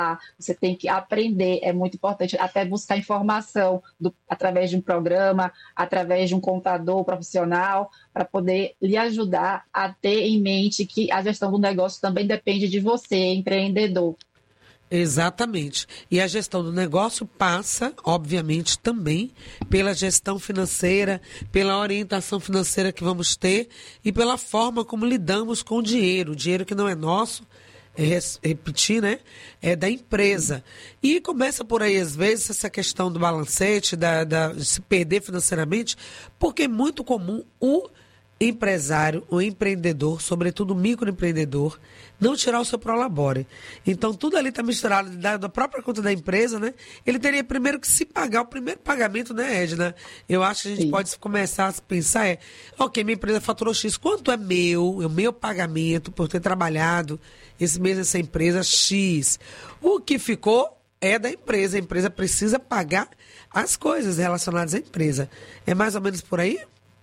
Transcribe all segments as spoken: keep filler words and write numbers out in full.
você tem que aprender, é muito importante, até buscar informação do, através de um programa, através de um contador profissional, para poder lhe ajudar a ter em mente que a gestão do negócio também depende de você, empreendedor. Exatamente. E a gestão do negócio passa, obviamente, também pela gestão financeira, pela orientação financeira que vamos ter e pela forma como lidamos com o dinheiro. O dinheiro que não é nosso, é repetir, né? É da empresa. E começa por aí, às vezes, essa questão do balancete, da, da, de se perder financeiramente, porque é muito comum o empresário, o empreendedor, sobretudo o microempreendedor, não tirar o seu prolabore. Então, tudo ali está misturado da, da própria conta da empresa, né? Ele teria primeiro que se pagar o primeiro pagamento, né, Edna? Eu acho que a gente Sim. pode começar a pensar, é, ok, minha empresa faturou X, quanto é meu, é o meu pagamento por ter trabalhado esse mês nessa empresa X? O que ficou é da empresa, a empresa precisa pagar as coisas relacionadas à empresa. É mais ou menos por aí?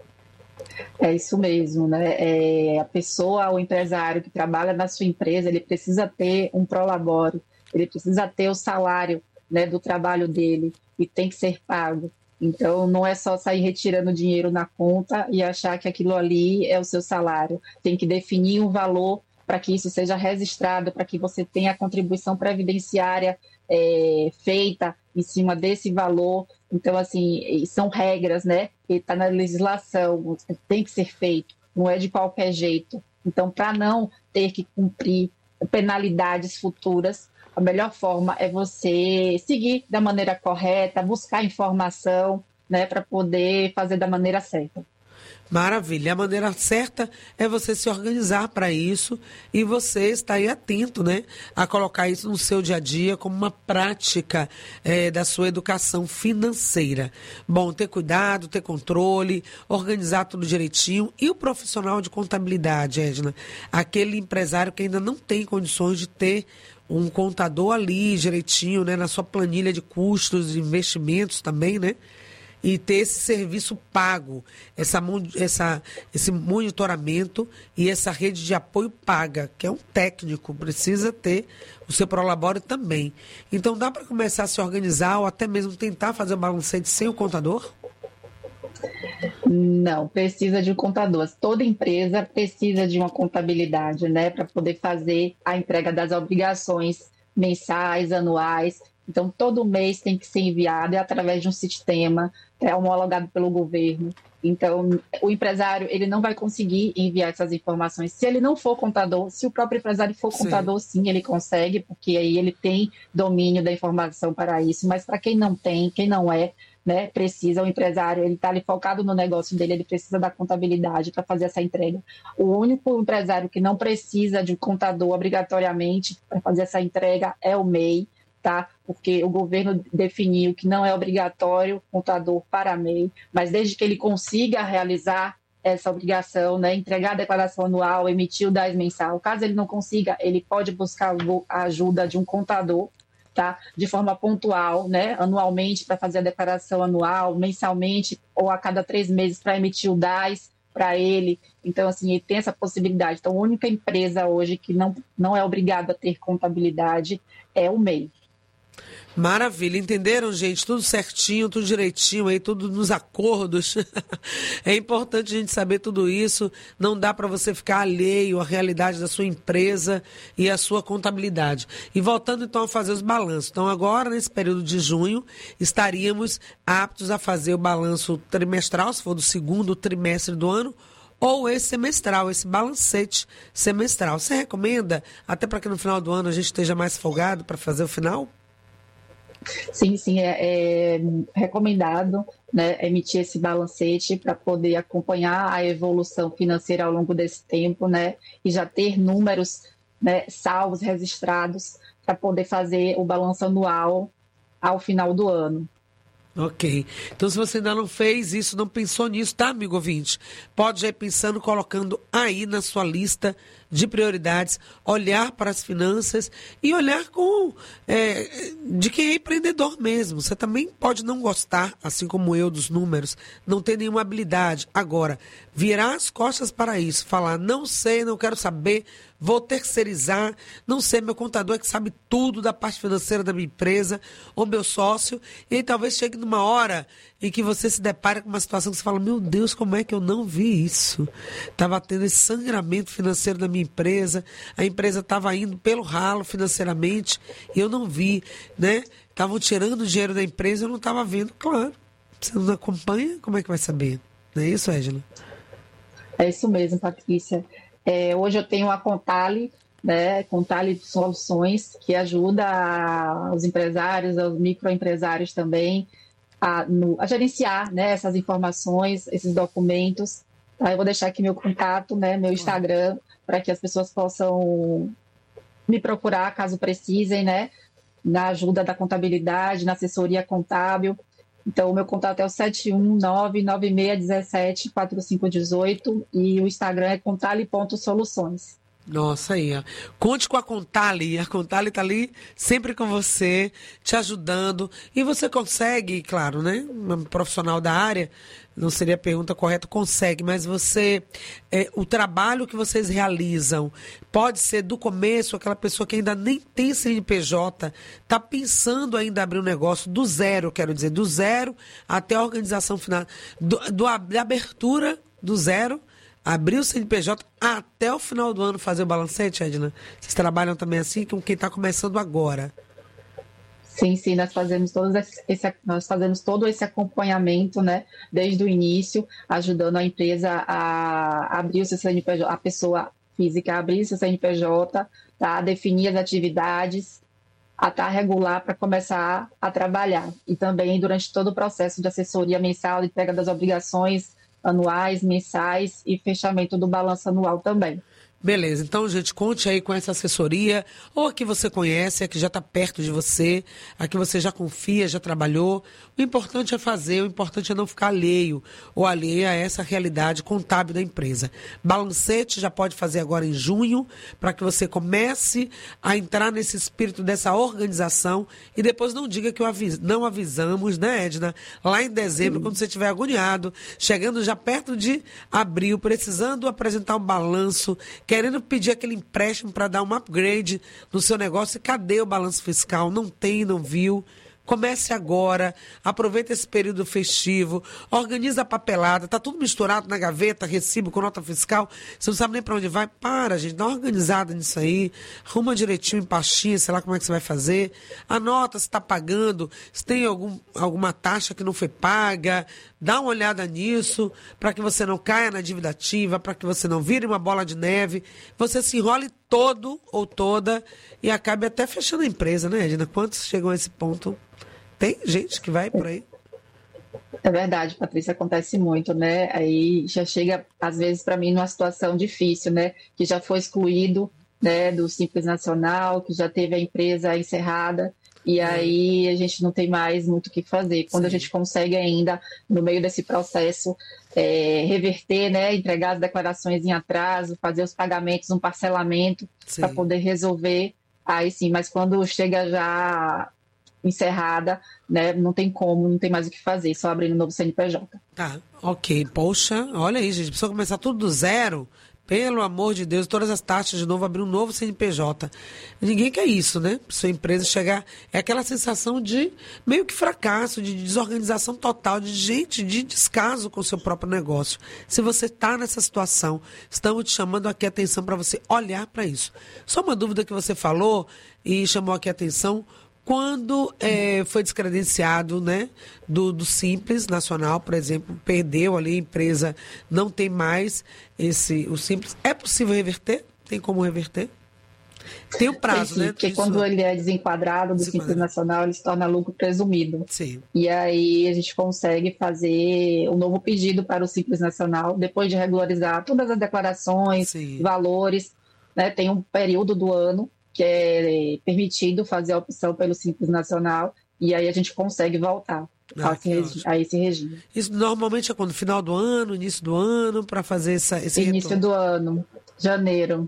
É isso mesmo, né? É, a pessoa, o empresário que trabalha na sua empresa, ele precisa ter um prolabore, ele precisa ter o salário, né, do trabalho dele e tem que ser pago. Então, não é só sair retirando dinheiro na conta e achar que aquilo ali é o seu salário. Tem que definir um valor para que isso seja registrado, para que você tenha a contribuição previdenciária é, feita em cima desse valor. Então, assim, são regras, né? Que está na legislação, tem que ser feito, não é de qualquer jeito. Então, para não ter que cumprir penalidades futuras, a melhor forma é você seguir da maneira correta, buscar informação, né, para poder fazer da maneira certa. Maravilha. A maneira certa é você se organizar para isso e você estar aí atento, né, a colocar isso no seu dia a dia como uma prática é, da sua educação financeira. Bom, ter cuidado, ter controle, organizar tudo direitinho. E o profissional de contabilidade, Edna, aquele empresário que ainda não tem condições de ter um contador ali direitinho, né, na sua planilha de custos e investimentos também, né? E ter esse serviço pago, essa, essa, esse monitoramento e essa rede de apoio paga, que é um técnico, precisa ter o seu prolabore também. Então, dá para começar a se organizar ou até mesmo tentar fazer o balancete sem o contador? Não, precisa de um contador. Toda empresa precisa de uma contabilidade, né, para poder fazer a entrega das obrigações mensais, anuais. Então, todo mês tem que ser enviado é através de um sistema é homologado pelo governo. Então, o empresário ele não vai conseguir enviar essas informações. Se ele não for contador, se o próprio empresário for sim. contador, sim, ele consegue, porque aí ele tem domínio da informação para isso. Mas para quem não tem, quem não é, né, precisa, o empresário, ele está ali focado no negócio dele, ele precisa da contabilidade para fazer essa entrega. O único empresário que não precisa de contador obrigatoriamente para fazer essa entrega é o M E I, tá? Porque o governo definiu que não é obrigatório contador para M E I, mas desde que ele consiga realizar essa obrigação, né, entregar a declaração anual, emitir o D A S mensal, caso ele não consiga, ele pode buscar a ajuda de um contador, tá? De forma pontual, né, anualmente para fazer a declaração anual, mensalmente ou a cada três meses para emitir o D A S para ele. Então, assim, ele tem essa possibilidade. Então, a única empresa hoje que não, não é obrigada a ter contabilidade é o M E I. Maravilha, entenderam, gente? Tudo certinho, tudo direitinho aí, tudo nos acordos. É importante a gente saber tudo isso. Não dá para você ficar alheio à realidade da sua empresa e à sua contabilidade. E voltando então a fazer os balanços. Então agora, nesse período de junho, estaríamos aptos a fazer o balanço trimestral, se for do segundo trimestre do ano, ou esse semestral, esse balancete semestral. Você recomenda, até para que no final do ano a gente esteja mais folgado para fazer o final? Sim, sim, é, é recomendado, né, emitir esse balancete para poder acompanhar a evolução financeira ao longo desse tempo, né, e já ter números, né, salvos, registrados, para poder fazer o balanço anual ao final do ano. Ok. Então, se você ainda não fez isso, não pensou nisso, tá, amigo ouvinte? Pode já ir pensando, colocando aí na sua lista de prioridades, olhar para as finanças e olhar com é, de quem é empreendedor mesmo. Você também pode não gostar, assim como eu, dos números, não ter nenhuma habilidade. Agora, virar as costas para isso, falar, não sei, não quero saber, vou terceirizar, não sei, meu contador é que sabe tudo da parte financeira da minha empresa, ou meu sócio, e aí talvez chegue numa hora em que você se depara com uma situação que você fala, meu Deus, como é que eu não vi isso? Estava tendo esse sangramento financeiro da minminha empresa, a empresa estava indo pelo ralo financeiramente, e eu não vi, né? Estavam tirando o dinheiro da empresa, eu não estava vendo, claro. Você não acompanha, como é que vai saber? Não é isso, Égila? É isso mesmo, Patrícia. É, hoje eu tenho a Contali, né, Contali Soluções, que ajuda a, os empresários, os microempresários também, a, no, a gerenciar, né, essas informações, esses documentos. Tá? Eu vou deixar aqui meu contato, né, meu Instagram, para que as pessoas possam me procurar caso precisem, né, na ajuda da contabilidade, na assessoria contábil. Então, o meu contato é o sete um nove, nove seis um sete, quatro cinco um oito e o Instagram é contali ponto soluções. Nossa, aí, ó. Conte com a Contali. A Contali está ali sempre com você, te ajudando. E você consegue, claro, né? Um profissional da área, não seria a pergunta correta, consegue, mas você, é, o trabalho que vocês realizam pode ser do começo, aquela pessoa que ainda nem tem C N P J, está pensando ainda em abrir um negócio do zero, quero dizer, do zero até a organização final, do, do, da abertura do zero, abrir o C N P J até o final do ano fazer o balancete, Edna? Vocês trabalham também assim com quem está começando agora? Sim, sim, nós fazemos, todos esse, nós fazemos todo esse acompanhamento, né, desde o início, ajudando a empresa a abrir o seu C N P J, a pessoa física a abrir o seu C N P J, tá, a definir as atividades, a estar regular para começar a trabalhar. E também durante todo o processo de assessoria mensal, de entrega das obrigações anuais, mensais e fechamento do balanço anual também. Beleza, então, gente, conte aí com essa assessoria, ou a que você conhece, a que já está perto de você, a que você já confia, já trabalhou. O importante é fazer, o importante é não ficar alheio ou alheia a essa realidade contábil da empresa. Balancete já pode fazer agora em junho, para que você comece a entrar nesse espírito dessa organização e depois não diga que eu avis, não avisamos, né, Edna? Lá em dezembro, Sim. quando você estiver agoniado, chegando já perto de abril, precisando apresentar um balanço, querendo pedir aquele empréstimo para dar um upgrade no seu negócio. E cadê o balanço fiscal? Não tem, não viu. Comece agora, aproveita esse período festivo, organiza a papelada, tá tudo misturado na gaveta, recibo com nota fiscal, você não sabe nem para onde vai. Para, gente, dá uma organizada nisso aí, arruma direitinho em pastinha, sei lá como é que você vai fazer, anota se está pagando, se tem algum, alguma taxa que não foi paga, dá uma olhada nisso, para que você não caia na dívida ativa, para que você não vire uma bola de neve, você se enrole todo ou toda e acabe até fechando a empresa, né, Edna? Quantos chegam a esse ponto? Tem gente que vai por aí. É verdade, Patrícia, acontece muito, né? Aí já chega, às vezes, para mim, numa situação difícil, né? Que já foi excluído, né, do Simples Nacional, que já teve a empresa encerrada, e aí a gente não tem mais muito o que fazer. Quando Sim. a gente consegue ainda, no meio desse processo, é, reverter, né, entregar as declarações em atraso, fazer os pagamentos, um parcelamento, para poder resolver, aí sim, mas quando chega já encerrada, né, não tem como, não tem mais o que fazer, só abrindo um novo C N P J. Tá, ok. Poxa, olha aí, gente, precisa começar tudo do zero, pelo amor de Deus, todas as taxas de novo, abrir um novo C N P J. Ninguém quer isso, né? Sua empresa chegar, é aquela sensação de meio que fracasso, de desorganização total, de gente, de descaso com o seu próprio negócio. Se você está nessa situação, estamos te chamando aqui a atenção para você olhar para isso. Só uma dúvida que você falou e chamou aqui a atenção. Quando é, foi descredenciado, né, do, do Simples Nacional, por exemplo, perdeu ali, a empresa não tem mais esse, o Simples, é possível reverter? Tem como reverter? Tem o prazo, sim, né? Porque Isso. quando ele é desenquadrado do Simples Nacional, ele se torna lucro presumido. Sim. E aí a gente consegue fazer um novo pedido para o Simples Nacional, depois de regularizar todas as declarações, Sim. valores, né, tem um período do ano que é permitido fazer a opção pelo Simples Nacional, e aí a gente consegue voltar ah, a, esse, a esse regime. Isso normalmente é quando? Final do ano, início do ano, para fazer essa, esse Início retorno? do ano, janeiro.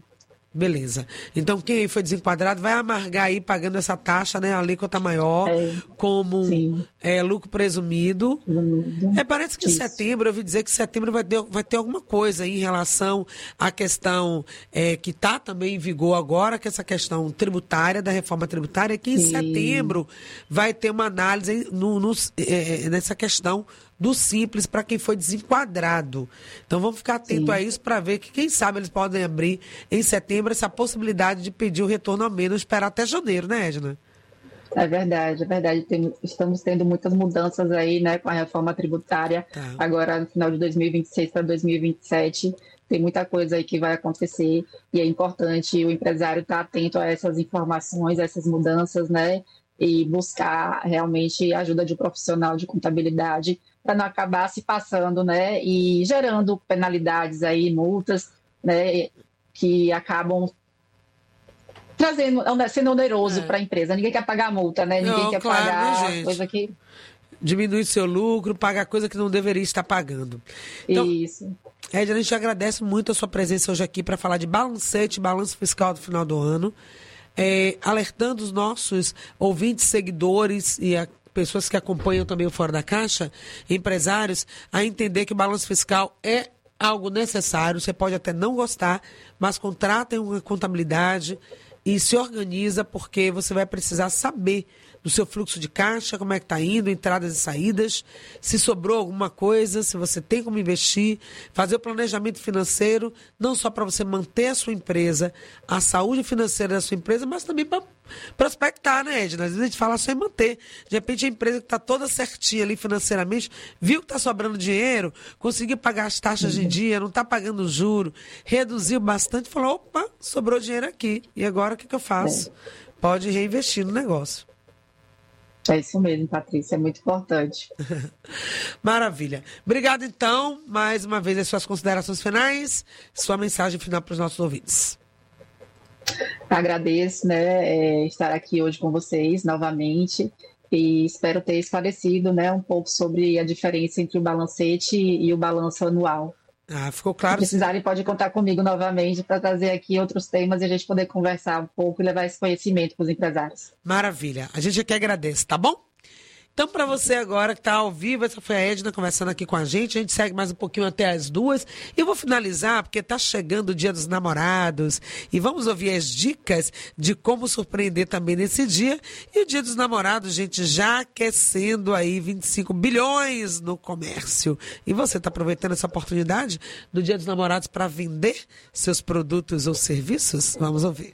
Beleza. Então, quem aí foi desenquadrado vai amargar aí pagando essa taxa, né? A alíquota maior, é, como é, lucro presumido. Uhum. É, parece que Isso. em setembro, eu ouvi dizer que em setembro vai ter, vai ter alguma coisa aí em relação à questão é, que está também em vigor agora, que é essa questão tributária, da reforma tributária, que em Sim. setembro vai ter uma análise no, no, é, nessa questão do Simples para quem foi desenquadrado. Então vamos ficar atento Sim. a isso para ver que, quem sabe, eles podem abrir em setembro essa possibilidade de pedir o retorno a menos, esperar até janeiro, né, Edna? É verdade, é verdade. Tem, estamos tendo muitas mudanças aí, né, com a reforma tributária. Tá. Agora, no final de dois mil e vinte e seis para dois mil e vinte e sete, tem muita coisa aí que vai acontecer e é importante o empresário estar atento a essas informações, a essas mudanças, né, e buscar realmente a ajuda de um profissional de contabilidade para não acabar se passando, né, e gerando penalidades aí, multas, né, que acabam trazendo, sendo oneroso é. para a empresa. Ninguém quer pagar multa, né? Ninguém não, quer claro, pagar né, coisa que... Diminuir seu lucro, pagar coisa que não deveria estar pagando. Então, Isso. Edna, a gente agradece muito a sua presença hoje aqui para falar de balancete, balanço fiscal do final do ano, é, alertando os nossos ouvintes, seguidores e a pessoas que acompanham também o Fora da Caixa, empresários, a entender que o balanço fiscal é algo necessário. Você pode até não gostar, mas contratem uma contabilidade e se organiza, porque você vai precisar saber do seu fluxo de caixa, como é que está indo, entradas e saídas, se sobrou alguma coisa, se você tem como investir, fazer o planejamento financeiro, não só para você manter a sua empresa, a saúde financeira da sua empresa, mas também para prospectar, né, Edna? Às vezes a gente fala só em manter. De repente a empresa que está toda certinha ali financeiramente, viu que está sobrando dinheiro, conseguiu pagar as taxas de dia, não está pagando juro, reduziu bastante, falou, opa, sobrou dinheiro aqui. E agora o que, que eu faço? Pode reinvestir no negócio. É isso mesmo, Patrícia, é muito importante. Maravilha. Obrigado, então, mais uma vez as suas considerações finais, sua mensagem final para os nossos ouvintes. Agradeço, né, é, estar aqui hoje com vocês novamente e espero ter esclarecido, né, um pouco sobre a diferença entre o balancete e o balanço anual. Ah, ficou claro. Se precisarem, pode contar comigo novamente para trazer aqui outros temas e a gente poder conversar um pouco e levar esse conhecimento para os empresários. Maravilha. A gente aqui agradece, tá bom? Então, para você agora que está ao vivo, essa foi a Edna conversando aqui com a gente. A gente segue mais um pouquinho até as duas. E eu vou finalizar, porque está chegando o Dia dos Namorados. E vamos ouvir as dicas de como surpreender também nesse dia. E o Dia dos Namorados, gente, já aquecendo aí vinte e cinco bilhões no comércio. E você está aproveitando essa oportunidade do Dia dos Namorados para vender seus produtos ou serviços? Vamos ouvir.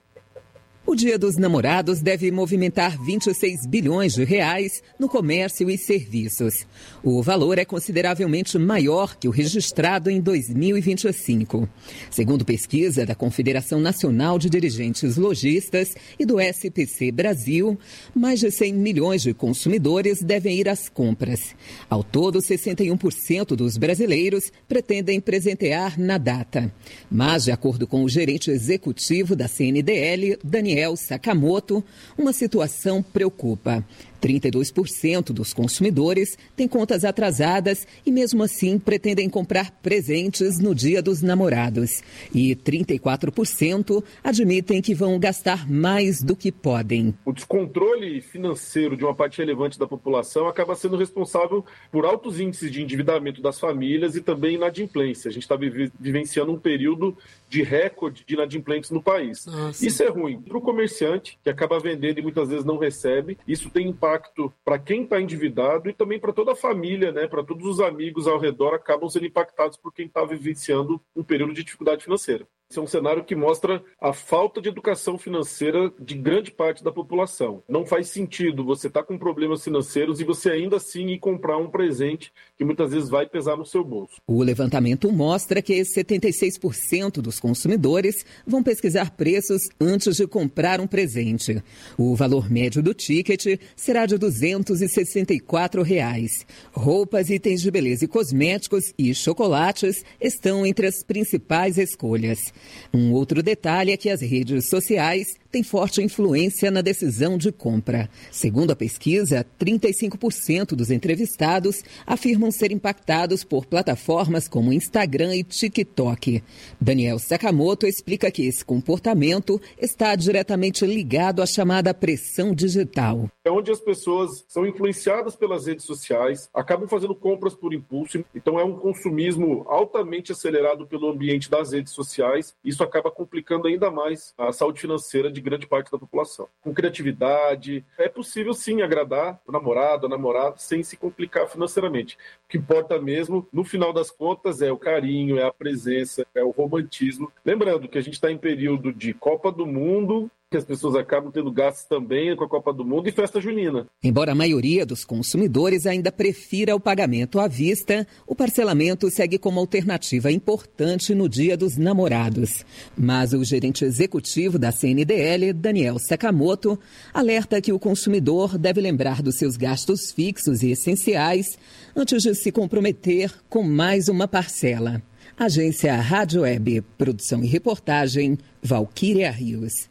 O Dia dos Namorados deve movimentar vinte e seis bilhões de reais no comércio e serviços. O valor é consideravelmente maior que o registrado em dois mil e vinte e cinco. Segundo pesquisa da Confederação Nacional de Dirigentes Lojistas e do S P C Brasil, mais de cem milhões de consumidores devem ir às compras. Ao todo, sessenta e um por cento dos brasileiros pretendem presentear na data. Mas, de acordo com o gerente executivo da C N D L, Daniel Sakamoto, uma situação preocupa. trinta e dois por cento dos consumidores têm contas atrasadas e, mesmo assim, pretendem comprar presentes no Dia dos Namorados. E trinta e quatro por cento admitem que vão gastar mais do que podem. O descontrole financeiro de uma parte relevante da população acaba sendo responsável por altos índices de endividamento das famílias e também inadimplência. A gente está vivenciando um período de recorde de inadimplentes no país. Nossa. Isso é ruim para o comerciante, que acaba vendendo e muitas vezes não recebe. Isso tem impacto para quem está endividado e também para toda a família, né? Para todos os amigos ao redor acabam sendo impactados por quem está vivenciando um período de dificuldade financeira. Esse é um cenário que mostra a falta de educação financeira de grande parte da população. Não faz sentido você estar tá com problemas financeiros e você ainda assim ir comprar um presente que muitas vezes vai pesar no seu bolso. O levantamento mostra que setenta e seis por cento dos consumidores vão pesquisar preços antes de comprar um presente. O valor médio do ticket será de duzentos e sessenta e quatro reais. Roupas, itens de beleza e cosméticos e chocolates estão entre as principais escolhas. Um outro detalhe é que as redes sociais tem forte influência na decisão de compra. Segundo a pesquisa, trinta e cinco por cento dos entrevistados afirmam ser impactados por plataformas como Instagram e TikTok. Daniel Sakamoto explica que esse comportamento está diretamente ligado à chamada pressão digital. É onde as pessoas são influenciadas pelas redes sociais, acabam fazendo compras por impulso, então é um consumismo altamente acelerado pelo ambiente das redes sociais. Isso acaba complicando ainda mais a saúde financeira de grande parte da população. Com criatividade, é possível sim agradar o namorado, a namorada, sem se complicar financeiramente. O que importa mesmo, no final das contas, é o carinho, é a presença, é o romantismo. Lembrando que a gente está em período de Copa do Mundo, que as pessoas acabam tendo gastos também com a Copa do Mundo e festa junina. Embora a maioria dos consumidores ainda prefira o pagamento à vista, o parcelamento segue como alternativa importante no Dia dos Namorados. Mas o gerente executivo da C N D L, Daniel Sakamoto, alerta que o consumidor deve lembrar dos seus gastos fixos e essenciais antes de se comprometer com mais uma parcela. Agência Rádio Web, produção e reportagem, Valquíria Rios.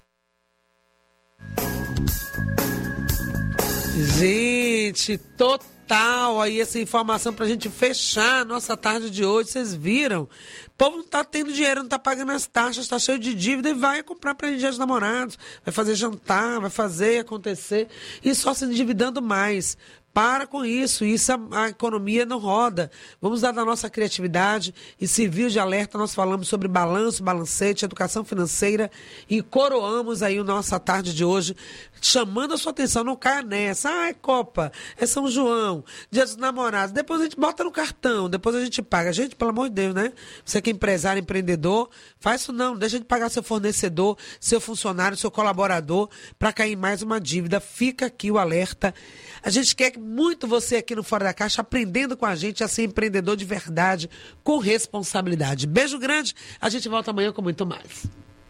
Gente, total aí essa informação pra gente fechar a nossa tarde de hoje. Vocês viram? O povo não tá tendo dinheiro, não tá pagando as taxas, tá cheio de dívida e vai comprar pra Dia dos Namorados, vai fazer jantar, vai fazer acontecer e só se endividando mais. Para com isso, isso a, a economia não roda. Vamos dar da nossa criatividade e serviu de alerta. Nós falamos sobre balanço, balancete, educação financeira e coroamos aí a nossa tarde de hoje, chamando a sua atenção. Não caia nessa. Ah, é Copa, é São João, Dia dos Namorados. Depois a gente bota no cartão, depois a gente paga. Gente, pelo amor de Deus, né? Você que é empresário, empreendedor, faz isso não. Deixa de pagar seu fornecedor, seu funcionário, seu colaborador para cair em mais uma dívida. Fica aqui o alerta. A gente quer muito você aqui no Fora da Caixa aprendendo com a gente a ser empreendedor de verdade, com responsabilidade. Beijo grande, a gente volta amanhã com muito mais.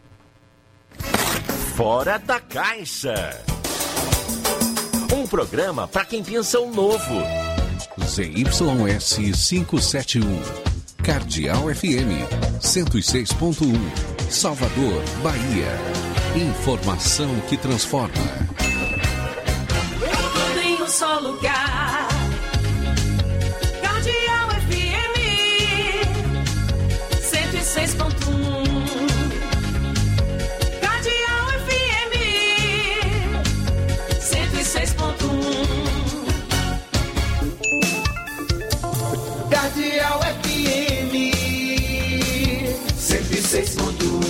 Fora da Caixa. Um programa para quem pensa o novo. Z Y S quinhentos e setenta e um. Cardeal F M cento e seis ponto um. Salvador, Bahia. Informação que transforma. Só lugar. Cardeal F M cento e seis ponto um. Cardeal F M cento e seis ponto um. Cardeal F M cento e seis ponto um.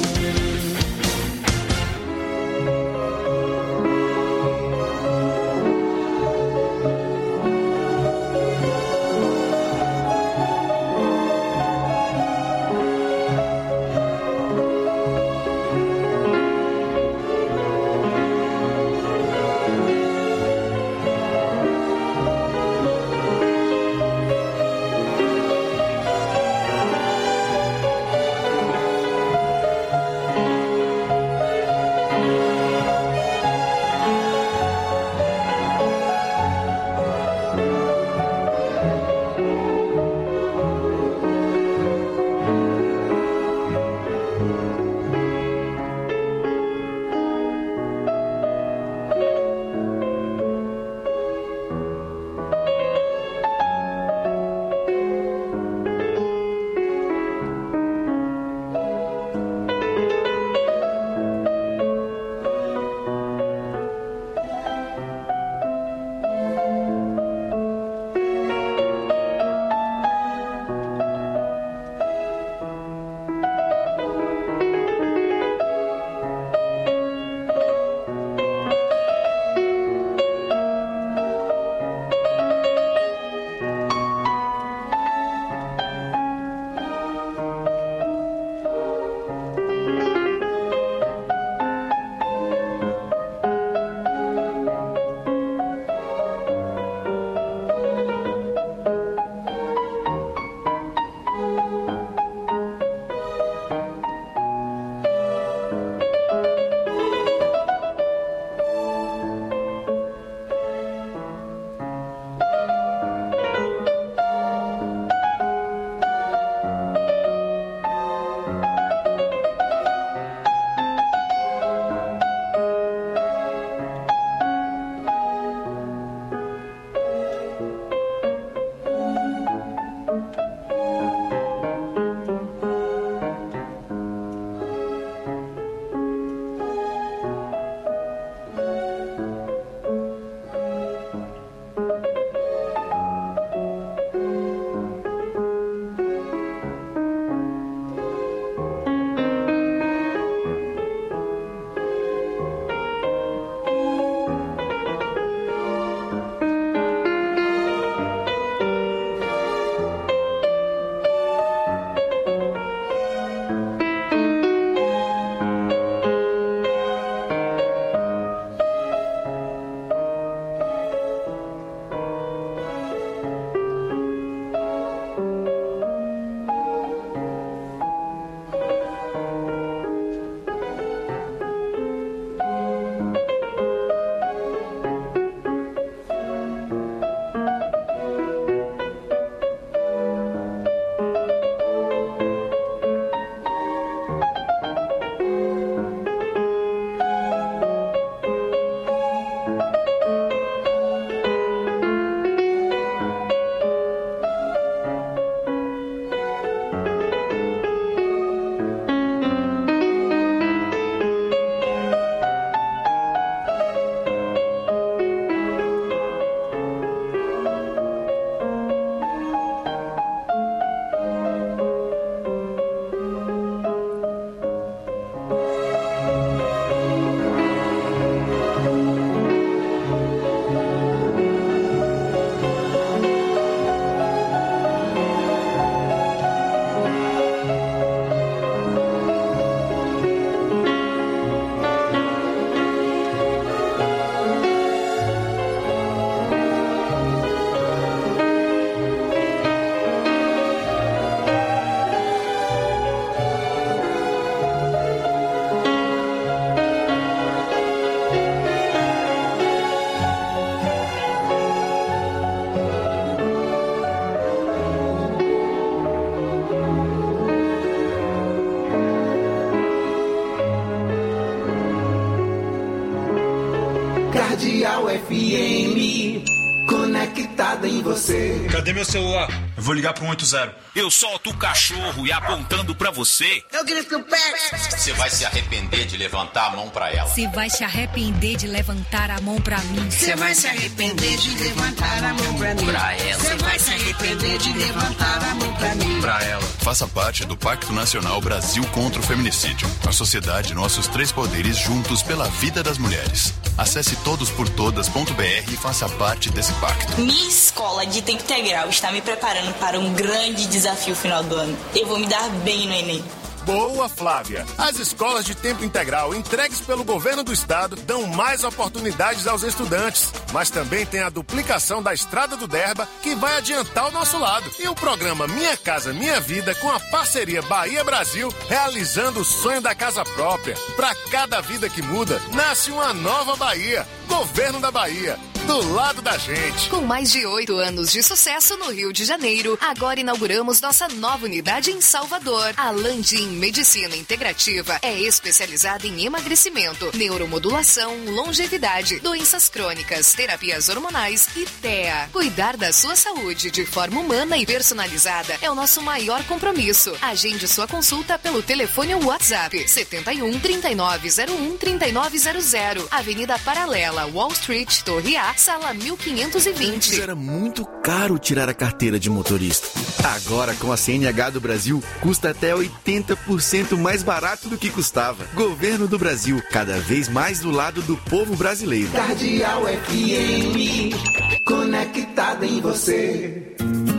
F M, conectada em você. Cadê meu celular? Eu vou ligar pro um oito zero. Eu solto o cachorro e apontando pra você. Eu grito o pé. Você vai se arrepender de levantar a mão pra ela. Você vai se arrepender de levantar a mão pra mim. Você vai se arrepender de levantar a mão pra mim. Pra ela. Você vai se arrepender de levantar a mão pra mim. Pra ela. Faça parte do Pacto Nacional Brasil contra o Feminicídio. A sociedade, nossos três poderes juntos pela vida das mulheres. Acesse todos por todas ponto b r e faça parte desse pacto. Minha escola de tempo integral está me preparando para um grande desafio final do ano. Eu vou me dar bem no Enem. Boa, Flávia! As escolas de tempo integral entregues pelo governo do estado dão mais oportunidades aos estudantes, mas também tem a duplicação da Estrada do Derba, que vai adiantar o nosso lado. E o programa Minha Casa Minha Vida, com a parceria Bahia Brasil, realizando o sonho da casa própria. Para cada vida que muda, nasce uma nova Bahia. Governo da Bahia, do lado da gente. Com mais de oito anos de sucesso no Rio de Janeiro, agora inauguramos nossa nova unidade em Salvador. A Landim Medicina Integrativa é especializada em emagrecimento, neuromodulação, longevidade, doenças crônicas, terapias hormonais e T E A. Cuidar da sua saúde de forma humana e personalizada é o nosso maior compromisso. Agende sua consulta pelo telefone ou WhatsApp setenta e um, trinta e nove zero um, trinta e nove zero zero, Avenida Paralela, Wall Street, Torre A, sala mil quinhentos e vinte. Antes era muito caro tirar a carteira de motorista. Agora, com a C N H do Brasil, custa até oitenta por cento mais barato do que custava. Governo do Brasil, cada vez mais do lado do povo brasileiro. Cardeal F M, conectada em você.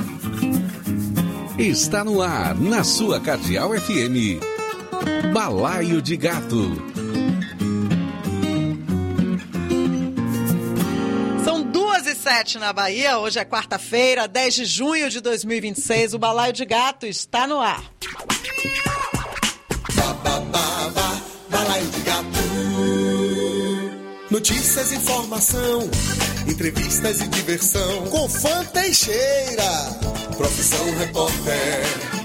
Está no ar, na sua Cardeal F M. Balaio de Gato. sete na Bahia, hoje é quarta-feira, dez de junho de dois mil e vinte e seis, o Balaio de Gato está no ar. Ba, ba, ba, ba, Balaio de Gato. Notícias, informação, entrevistas e diversão. Com Fã Teixeira, profissão repórter.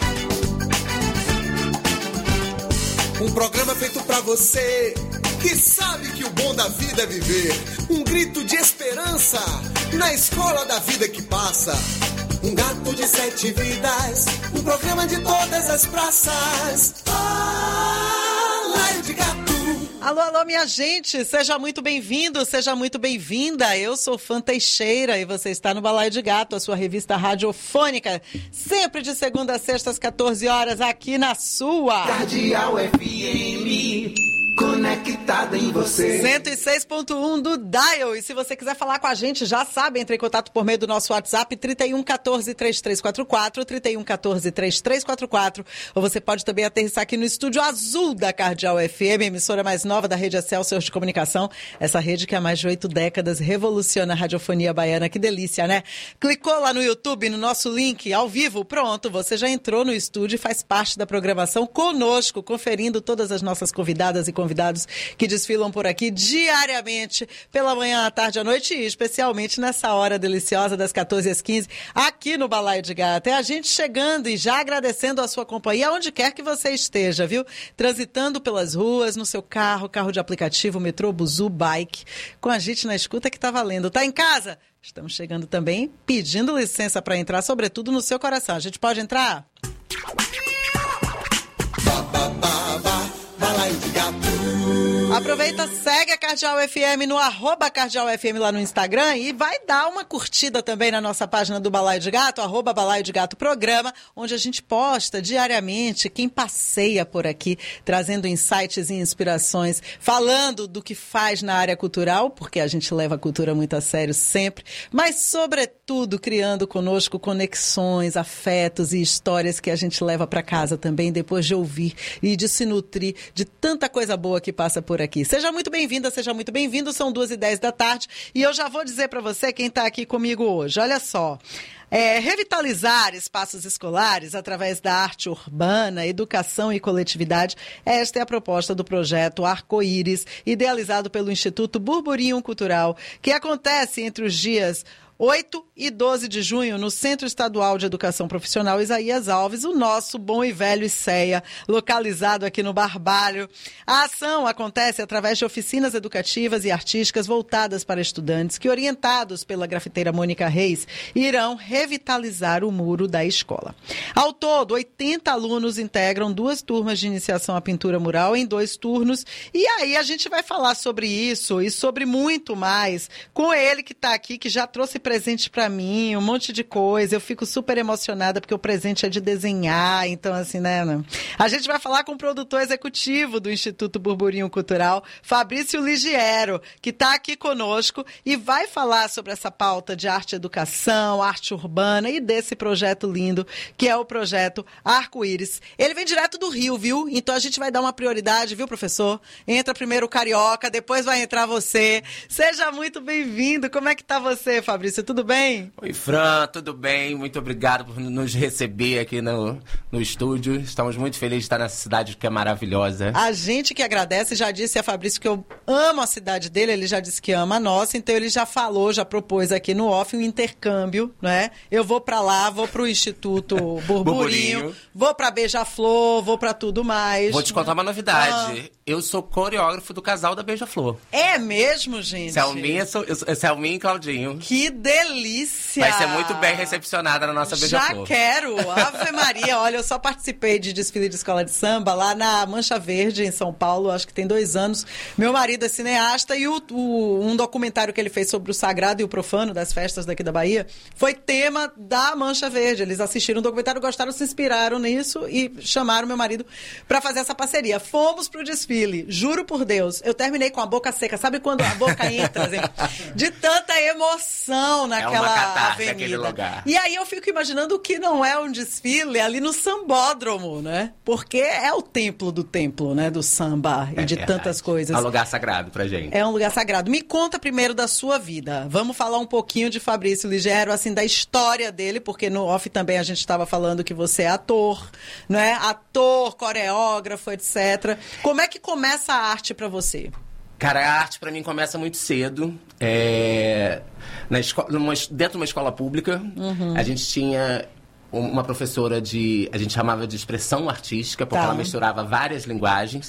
Um programa feito pra você que sabe que o bom da vida é viver. Um grito de esperança na escola da vida que passa. Um gato de sete vidas, um programa de todas as praças. Balaio de Gato. Alô, alô, minha gente, seja muito bem-vindo, seja muito bem-vinda. Eu sou Fã Teixeira e você está no Balaio de Gato, a sua revista radiofônica, sempre de segunda a sexta às quatorze horas, aqui na sua Cardeal F M, conectada em você. cento e seis ponto um do Dial. E se você quiser falar com a gente, já sabe, entre em contato por meio do nosso WhatsApp trinta e um, quatorze, trinta e três quarenta e quatro, trinta e um, quatorze, trinta e três quarenta e quatro. Ou você pode também aterrissar aqui no estúdio azul da Cardeal F M, emissora mais nova da rede Excelsior de comunicação. Essa rede que há mais de oito décadas revoluciona a radiofonia baiana. Que delícia, né? Clicou lá no YouTube, no nosso link, ao vivo, pronto, você já entrou no estúdio e faz parte da programação conosco, conferindo todas as nossas convidadas e convidados que desfilam por aqui diariamente, pela manhã, à tarde, à noite e especialmente nessa hora deliciosa das quatorze às quinze, aqui no Balaio de Gato. É a gente chegando e já agradecendo a sua companhia, onde quer que você esteja, viu? Transitando pelas ruas, no seu carro, carro de aplicativo, metrô, buzu, bike, com a gente na escuta que tá valendo. Tá em casa? Estamos chegando também pedindo licença para entrar, sobretudo no seu coração. A gente pode entrar? Ba, ba, ba, ba, Balaio de Gato. Aproveita, segue a Cardeal F M no arroba Cardeal F M lá no Instagram e vai dar uma curtida também na nossa página do Balaio de Gato, arroba Balaio de Gato Programa, onde a gente posta diariamente quem passeia por aqui, trazendo insights e inspirações, falando do que faz na área cultural, porque a gente leva a cultura muito a sério sempre, mas sobretudo criando conosco conexões, afetos e histórias que a gente leva para casa também, depois de ouvir e de se nutrir de tanta coisa boa que passa por aqui. Seja muito bem-vinda, seja muito bem-vindo. São duas e dez da tarde e eu já vou dizer para você quem está aqui comigo hoje. Olha só, é, revitalizar espaços escolares através da arte urbana, educação e coletividade. Esta é a proposta do projeto Arco-Íris, idealizado pelo Instituto Burburinho Cultural, que acontece entre os dias oito e doze de junho, no Centro Estadual de Educação Profissional Isaías Alves, o nosso bom e velho I C E A, localizado aqui no Barbalho. A ação acontece através de oficinas educativas e artísticas voltadas para estudantes que, orientados pela grafiteira Mônica Reis, irão revitalizar o muro da escola. Ao todo, oitenta alunos integram duas turmas de iniciação à pintura mural em dois turnos. E aí a gente vai falar sobre isso e sobre muito mais com ele que está aqui, que já trouxe presente para mim, um monte de coisa. Eu fico super emocionada porque o presente é de desenhar. Então, assim, né? A gente vai falar com o produtor executivo do Instituto Burburinho Cultural, Fabrício Ligiero, que está aqui conosco e vai falar sobre essa pauta de arte e educação, arte urbana e desse projeto lindo, que é o projeto Arco-Íris. Ele vem direto do Rio, viu? Então a gente vai dar uma prioridade, viu, professor? Entra primeiro o Carioca, depois vai entrar você. Seja muito bem-vindo. Como é que tá você, Fabrício? Tudo bem? Oi, Fran, tudo bem? Muito obrigado por nos receber aqui no, no estúdio. Estamos muito felizes de estar nessa cidade que é maravilhosa. A gente que agradece, já disse a Fabrício que eu amo a cidade dele, ele já disse que ama a nossa, então ele já falou, já propôs aqui no off um intercâmbio, né? Eu vou pra lá, vou pro Instituto Burburinho, Burburinho. Vou pra Beija-Flor, vou pra tudo mais. Vou te contar uma novidade. Ah. Eu sou coreógrafo do casal da Beija-Flor. É mesmo, gente? Selminha, Selminha e Claudinho. Que delícia! Vai ser muito bem recepcionada na nossa Beija-Flor. Já quero! Ave Maria! Olha, eu só participei de desfile de escola de samba lá na Mancha Verde, em São Paulo, acho que tem dois anos. Meu marido é cineasta e o, o, um documentário que ele fez sobre o sagrado e o profano das festas daqui da Bahia foi tema da Mancha Verde. Eles assistiram o documentário, gostaram, se inspiraram nisso e chamaram meu marido para fazer essa parceria. Fomos pro desfile. Juro por Deus, eu terminei com a boca seca. Sabe quando a boca entra, assim, de tanta emoção naquela é uma catarse avenida. Aquele lugar. E aí eu fico imaginando o que não é um desfile ali no Sambódromo, né? Porque é o templo do templo, né? Do samba e é de verdade. Tantas coisas. É um lugar sagrado pra gente. É um lugar sagrado. Me conta primeiro da sua vida. Vamos falar um pouquinho de Fabrício Ligiero, assim, da história dele, porque no off também a gente estava falando que você é ator, né? Ator, coreógrafo, etcétera. Como é que começa a arte pra você? Cara, a arte pra mim começa muito cedo. É... Na esco... Numa... Dentro de uma escola pública, uhum. a gente tinha uma professora de... A gente chamava de expressão artística, porque tá. ela misturava várias linguagens.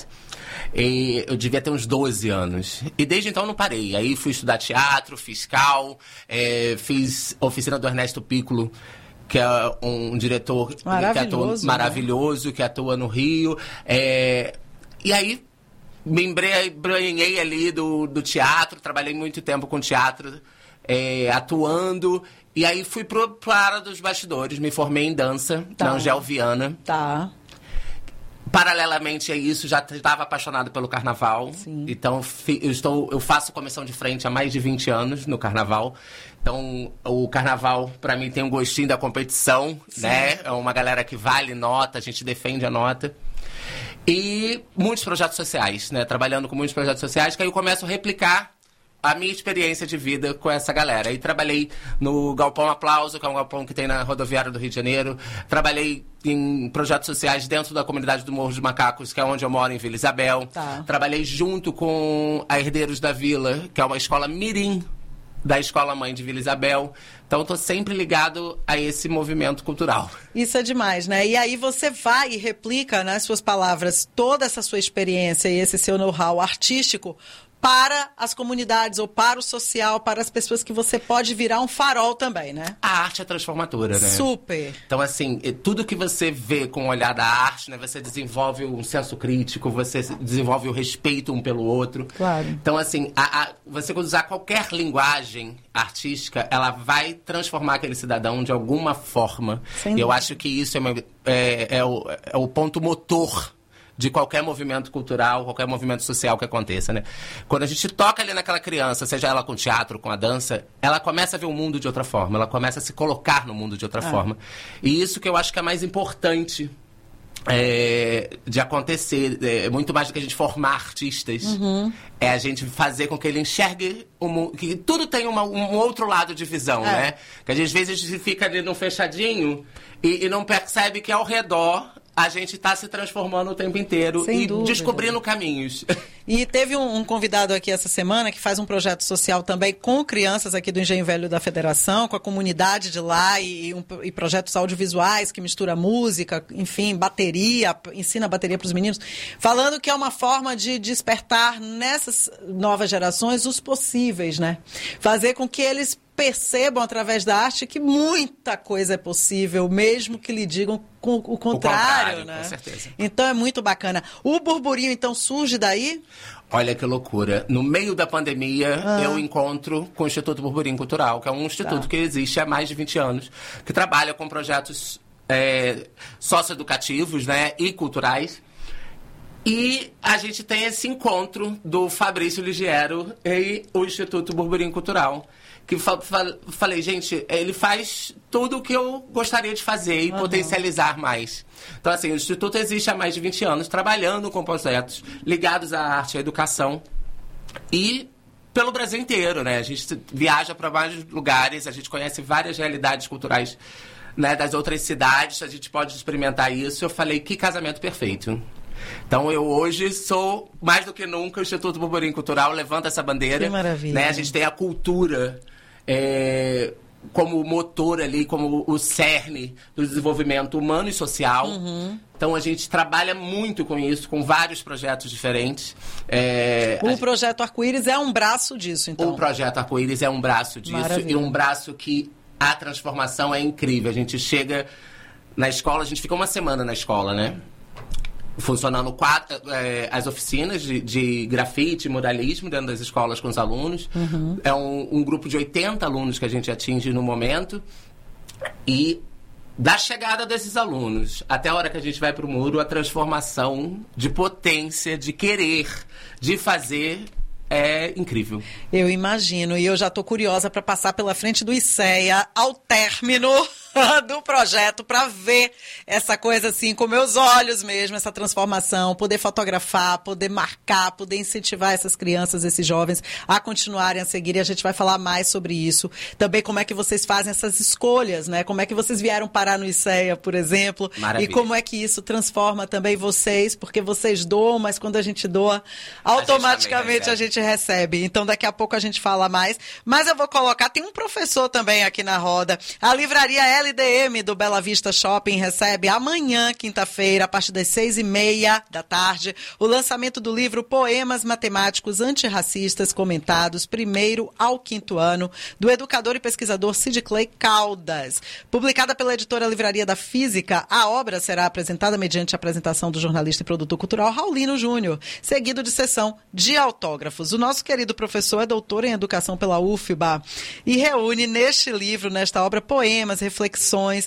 E eu devia ter uns doze anos. E desde então não parei. Aí fui estudar teatro, fiscal, é... fiz oficina do Ernesto Piccolo, que é um diretor maravilhoso, que atua... né? maravilhoso, que atua no Rio. É... E aí... Me embrenhei ali do, do teatro, trabalhei muito tempo com teatro, é, atuando. E aí fui pro, pro área dos bastidores, me formei em dança, tá. na Angel Viana. Tá. Paralelamente a isso, já estava apaixonado pelo carnaval. Sim. Então, eu, estou, eu faço comissão de frente há mais de vinte anos no carnaval. Então, o carnaval, para mim, tem um gostinho da competição, Sim. né? É uma galera que vale nota, a gente defende a nota. E muitos projetos sociais, né? Trabalhando com muitos projetos sociais, que aí eu começo a replicar a minha experiência de vida com essa galera. Aí trabalhei no Galpão Aplauso, que é um galpão que tem na rodoviária do Rio de Janeiro. Trabalhei em projetos sociais dentro da comunidade do Morro dos Macacos, que é onde eu moro, em Vila Isabel. Tá. Trabalhei junto com a Herdeiros da Vila, que é uma escola mirim da Escola Mãe de Vila Isabel. Então, estou sempre ligado a esse movimento cultural. Isso é demais, né? E aí você vai e replica, nas suas palavras, toda essa sua experiência e esse seu know-how artístico para as comunidades ou para o social, para as pessoas que você pode virar um farol também, né? A arte é transformadora, né? Super! Então, assim, tudo que você vê com o olhar da arte, né? Você desenvolve um senso crítico, você desenvolve o respeito um pelo outro. Claro. Então, assim, a, a, você usar qualquer linguagem artística, ela vai transformar aquele cidadão de alguma forma. Sem e eu acho que isso é, uma, é, é, o, é o ponto motor de qualquer movimento cultural, qualquer movimento social que aconteça, né? Quando a gente toca ali naquela criança, seja ela com teatro, com a dança, ela começa a ver o mundo de outra forma, ela começa a se colocar no mundo de outra é. forma. E isso que eu acho que é mais importante é, de acontecer, é, muito mais do que a gente formar artistas, uhum. é a gente fazer com que ele enxergue o mundo, que tudo tem uma, um outro lado de visão, é. né? Que às vezes a gente fica ali num fechadinho e, e não percebe que ao redor a gente está se transformando o tempo inteiro Sem e dúvida. descobrindo caminhos. E teve um, um convidado aqui essa semana que faz um projeto social também com crianças aqui do Engenho Velho da Federação, com a comunidade de lá e, um, e projetos audiovisuais que mistura música, enfim, bateria, ensina bateria para os meninos, falando que é uma forma de despertar nessas novas gerações os possíveis, né? Fazer com que eles percebam através da arte que muita coisa é possível, mesmo que lhe digam com, o, contrário, o contrário, né? Com certeza. Então é muito bacana. O burburinho, então, surge daí? Olha que loucura. No meio da pandemia, ah. eu encontro com o Instituto Burburinho Cultural, que é um instituto tá. que existe há mais de vinte anos, que trabalha com projetos é, socioeducativos, né, e culturais. E a gente tem esse encontro do Fabrício Ligiero e o Instituto Burburinho Cultural. Que fa- fa- falei, gente, ele faz tudo o que eu gostaria de fazer e uhum. potencializar mais. Então, assim, o Instituto existe há mais de vinte anos, trabalhando com projetos ligados à arte e à educação. E pelo Brasil inteiro, né? A gente viaja para vários lugares, a gente conhece várias realidades culturais, né, das outras cidades, a gente pode experimentar isso. Eu falei, que casamento perfeito. Então, eu hoje sou, mais do que nunca, o Instituto Burburinho Cultural levanta essa bandeira. Que maravilha. Né? A gente tem a cultura é, como motor ali, como o cerne do desenvolvimento humano e social. Uhum. Então, a gente trabalha muito com isso, com vários projetos diferentes. É, o gente... Projeto Arco-Íris é um braço disso, então? O Projeto Arco-Íris é um braço disso. Maravilha. E um braço que a transformação é incrível. A gente chega na escola, a gente fica uma semana na escola, né? Funcionando quatro, é, as oficinas de, de grafite e muralismo dentro das escolas com os alunos. Uhum. É um, um grupo de oitenta alunos que a gente atinge no momento. E da chegada desses alunos até a hora que a gente vai para o muro, a transformação de potência, de querer, de fazer, é incrível. Eu imagino. E eu já estou curiosa para passar pela frente do ICEA ao término do projeto para ver essa coisa assim com meus olhos mesmo, essa transformação, poder fotografar, poder marcar, poder incentivar essas crianças, esses jovens a continuarem a seguir, e a gente vai falar mais sobre isso. Também como é que vocês fazem essas escolhas, né? Como é que vocês vieram parar no ICEA, por exemplo, Maravilha. E como é que isso transforma também vocês, porque vocês doam, mas quando a gente doa, automaticamente a gente, a gente recebe. Então daqui a pouco a gente fala mais, mas eu vou colocar, tem um professor também aqui na roda, a livraria L D M do Bela Vista Shopping recebe amanhã, quinta-feira, a partir das seis e meia da tarde, o lançamento do livro Poemas Matemáticos Antirracistas Comentados, primeiro ao quinto ano, do educador e pesquisador Sid Clay Caldas. Publicada pela editora Livraria da Física, a obra será apresentada mediante a apresentação do jornalista e produtor cultural Raulino Júnior, seguido de sessão de autógrafos. O nosso querido professor é doutor em educação pela U F B A e reúne neste livro, nesta obra, poemas, reflexões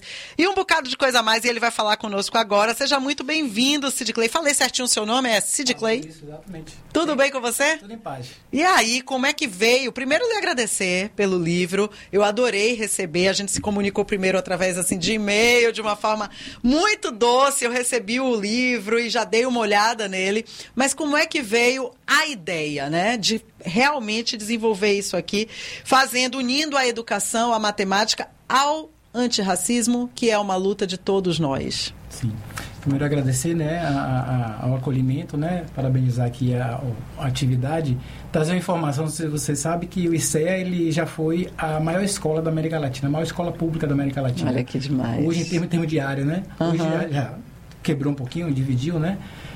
e um bocado de coisa a mais, e ele vai falar conosco agora. Seja muito bem-vindo, Sid Clay. Falei certinho o seu nome, é Sid Clay? Isso, exatamente. Tudo bem com você? Tudo em paz. E aí, como é que veio? Primeiro, lhe agradecer pelo livro. Eu adorei receber. A gente se comunicou primeiro através assim, de e-mail, de uma forma muito doce. Eu recebi o livro e já dei uma olhada nele. Mas como é que veio a ideia, né, de realmente desenvolver isso aqui, fazendo, unindo a educação, a matemática ao antirracismo, que é uma luta de todos nós? Sim. Primeiro agradecer, né, a, a, ao acolhimento, né, parabenizar aqui a, a atividade, trazer uma informação. Se você sabe que o ICEA ele já foi a maior escola da América Latina, a maior escola pública da América Latina. Olha que demais. Hoje em termo, em termo de área, né? Uhum. Hoje já, já quebrou um pouquinho, dividiu, né?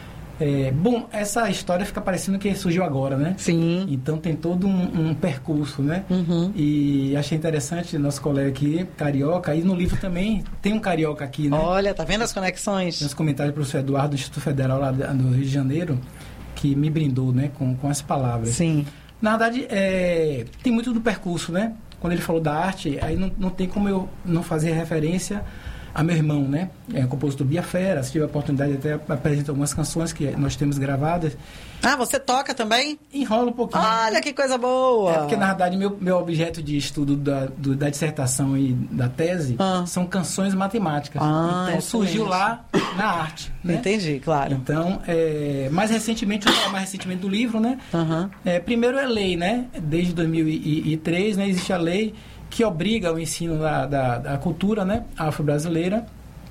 É, bom, essa história fica parecendo que surgiu agora, né? Sim. Então tem todo um, um percurso, né? Uhum. E achei interessante nosso colega aqui, carioca, e no livro também tem um carioca aqui, né? Olha, tá vendo as conexões? Nos comentários do professor Eduardo, do Instituto Federal lá do Rio de Janeiro, que me brindou, né, com, com as palavras. Sim. Na verdade, é, tem muito do percurso, né? Quando ele falou da arte, aí não, não tem como eu não fazer referência a meu irmão, né? É compositor Bia Fera, tive a oportunidade de até apresentar algumas canções que nós temos gravadas. Ah, você toca também? Enrola um pouquinho. Olha que coisa boa! É porque, na verdade, meu, meu objeto de estudo da, do, da dissertação e da tese ah. são canções matemáticas. Ah, então, surgiu lá na arte. Né? Entendi, claro. Então, é, mais recentemente, eu mais recentemente do livro, né? Uhum. É, primeiro é lei, né? Desde dois mil e três, né, existe a lei que obriga o ensino da, da, da cultura, né, afro-brasileira,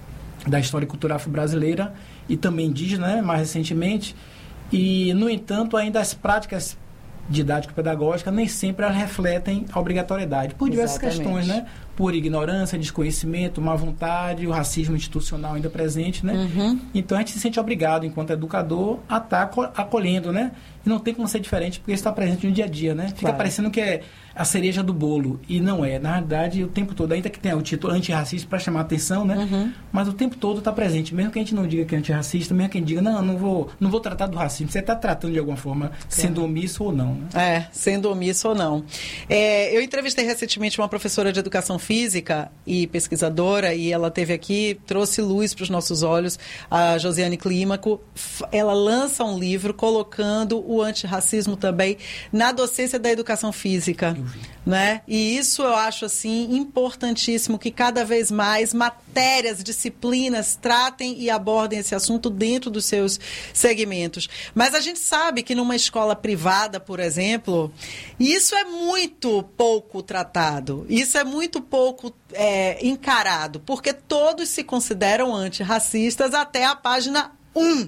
da história cultural afro-brasileira e também indígena, né, mais recentemente. E, no entanto, ainda as práticas didático-pedagógicas nem sempre elas refletem a obrigatoriedade, por diversas Exatamente. questões, né? Por ignorância, desconhecimento, má vontade, o racismo institucional ainda presente, né? Uhum. Então, a gente se sente obrigado, enquanto educador, a estar acolhendo, né? E não tem como ser diferente, porque está presente no dia a dia, né? Fica Claro. parecendo que é a cereja do bolo, e não é. Na verdade, o tempo todo, ainda que tenha o título antirracista para chamar a atenção, né? Uhum. Mas o tempo todo está presente. Mesmo que a gente não diga que é antirracista, mesmo que a gente diga, não, não vou, não vou tratar do racismo. Você está tratando de alguma forma, sendo omisso ou não, né? É, sendo omisso ou não. É, eu entrevistei recentemente uma professora de educação física e pesquisadora, e ela teve aqui, trouxe luz para os nossos olhos, a Josiane Clímaco. F- Ela lança um livro colocando o antirracismo também na docência da educação física, né? E isso eu acho, assim, importantíssimo, que cada vez mais matérias, disciplinas tratem e abordem esse assunto dentro dos seus segmentos. Mas a gente sabe que numa escola privada, por exemplo, isso é muito pouco tratado, isso é muito pouco é, encarado, porque todos se consideram antirracistas até a página um.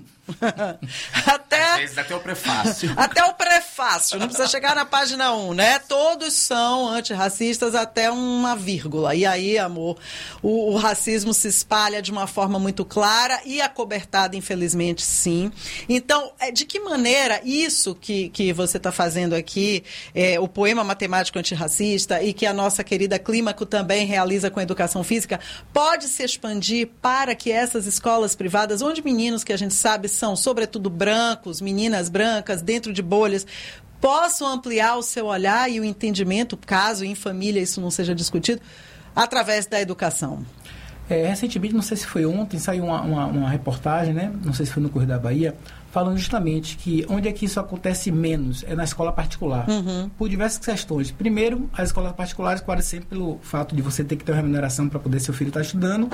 até, Às vezes até o prefácio. até o prefácio, não precisa chegar na página um, né? Todos são antirracistas até uma vírgula. E aí, amor, o, o racismo se espalha de uma forma muito clara e acobertado, infelizmente, sim. Então, é, de que maneira isso que, que você está fazendo aqui, é, o poema matemático antirracista, e que a nossa querida Clímaco também realiza com a educação física, pode se expandir para que essas escolas privadas, onde meninos que a gente sabe são, sobretudo, brancos, meninas brancas, dentro de bolhas, possam ampliar o seu olhar e o entendimento, caso em família isso não seja discutido, através da educação? É, recentemente, não sei se foi ontem, saiu uma, uma, uma reportagem, né? Não sei se foi no Correio da Bahia, falando justamente que onde é que isso acontece menos é na escola particular, Uhum. por diversas questões. Primeiro, as escolas particulares, quase sempre pelo fato de você ter que ter uma remuneração para poder seu filho estar estudando,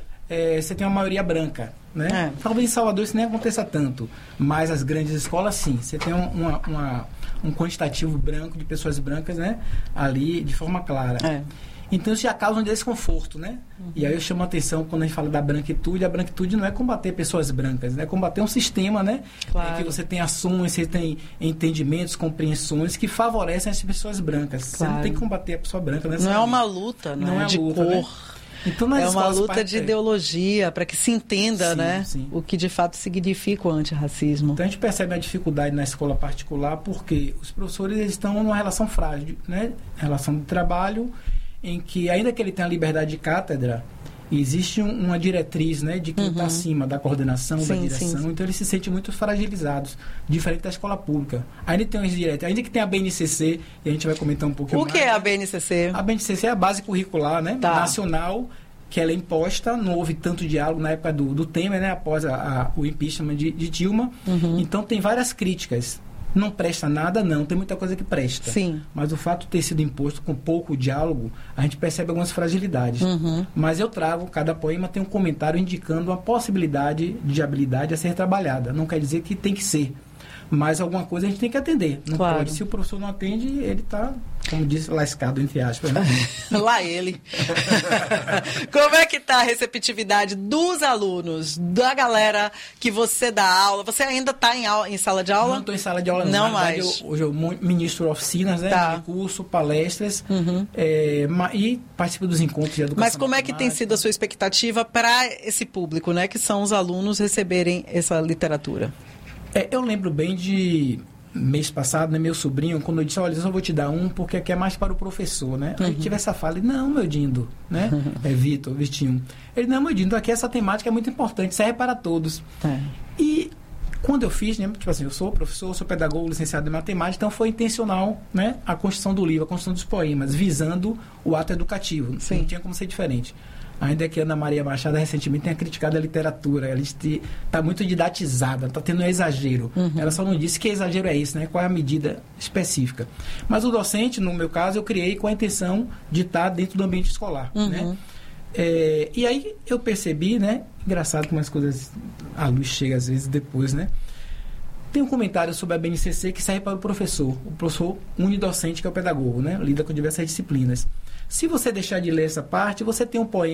é, você tem uma maioria branca, né? É. Talvez em Salvador isso nem aconteça tanto, mas as grandes escolas, sim. Você tem um, uma, uma, um quantitativo branco de pessoas brancas, né? Ali, de forma clara. É. Então isso já causa um desconforto, né? Uhum. E aí eu chamo a atenção quando a gente fala da branquitude. A branquitude não é combater pessoas brancas, né? É combater um sistema, né? Claro. Em que você tem ações, você tem entendimentos, compreensões que favorecem as pessoas brancas. Claro. Você não tem que combater a pessoa branca, né? Não é uma luta, não, Não é é de luta, cor. né? Então, nas é uma escolas luta part- de ideologia, para que se entenda, Sim, né, sim. o que de fato significa o antirracismo. Então a gente percebe a dificuldade na escola particular porque os professores eles estão numa relação frágil, né? Relação de trabalho em que, ainda que ele tenha liberdade de cátedra, existe um, uma diretriz, né, de quem está Uhum. acima da coordenação, Sim, da direção. sim, sim. Então eles se sentem muito fragilizados, diferente da escola pública. Ainda tem uns diretos, ainda que tem a B N C C, e a gente vai comentar um pouquinho O mais. que é a B N C C? A B N C C é a base curricular, né, Tá. nacional, que ela é imposta, não houve tanto diálogo na época do, do Temer, né, após a, a, o impeachment de, de Dilma. Uhum. Então tem várias críticas. Não presta nada, não. Tem muita coisa que presta. Sim. Mas o fato de ter sido imposto com pouco diálogo, a gente percebe algumas fragilidades. Uhum. Mas eu trago, cada poema tem um comentário indicando uma possibilidade de habilidade a ser trabalhada. Não quer dizer que tem que ser. Mas alguma coisa a gente tem que atender. Não Claro. pode. Se o professor não atende, ele está, como disse, lascado, entre aspas. Né? Lá ele. Como é que está a receptividade dos alunos, da galera que você dá aula? Você ainda está em, aula- em sala de aula? Não estou em sala de aula, não. Não Na verdade, mais. eu- hoje eu mu- ministro oficinas, né? Tá. De curso, palestras, Uhum. é, ma- e participo dos encontros de educação. Mas como é que tem sido a sua expectativa para esse público, né? Que são os alunos receberem essa literatura? É, eu lembro bem de mês passado, né, meu sobrinho, quando eu disse, olha, eu só vou te dar um porque aqui é mais para o professor, né? Aí Uhum. tive essa fala, ele, não, meu Dindo, né? É Vitor, Vitinho. Ele, não, meu Dindo, aqui essa temática é muito importante, serve para todos. É. E quando eu fiz, né, tipo assim, eu sou professor, sou pedagogo, licenciado em matemática, então foi intencional, né, a construção do livro, a construção dos poemas, visando o ato educativo. Sim. Não tinha como ser diferente. Ainda que a Ana Maria Machado recentemente tenha criticado a literatura, ela está muito didatizada, está tendo um exagero. Uhum. Ela só não disse que exagero é esse, né? Qual é a medida específica. Mas o docente, no meu caso, eu criei com a intenção de estar dentro do ambiente escolar, Uhum. né? É, e aí eu percebi, né? Engraçado como as coisas, a luz chega às vezes depois, né? Tem um comentário sobre a B N C C que serve para o professor, o professor unidocente, que é o pedagogo, né? Lida com diversas disciplinas. Se você deixar de ler essa parte, você tem um poema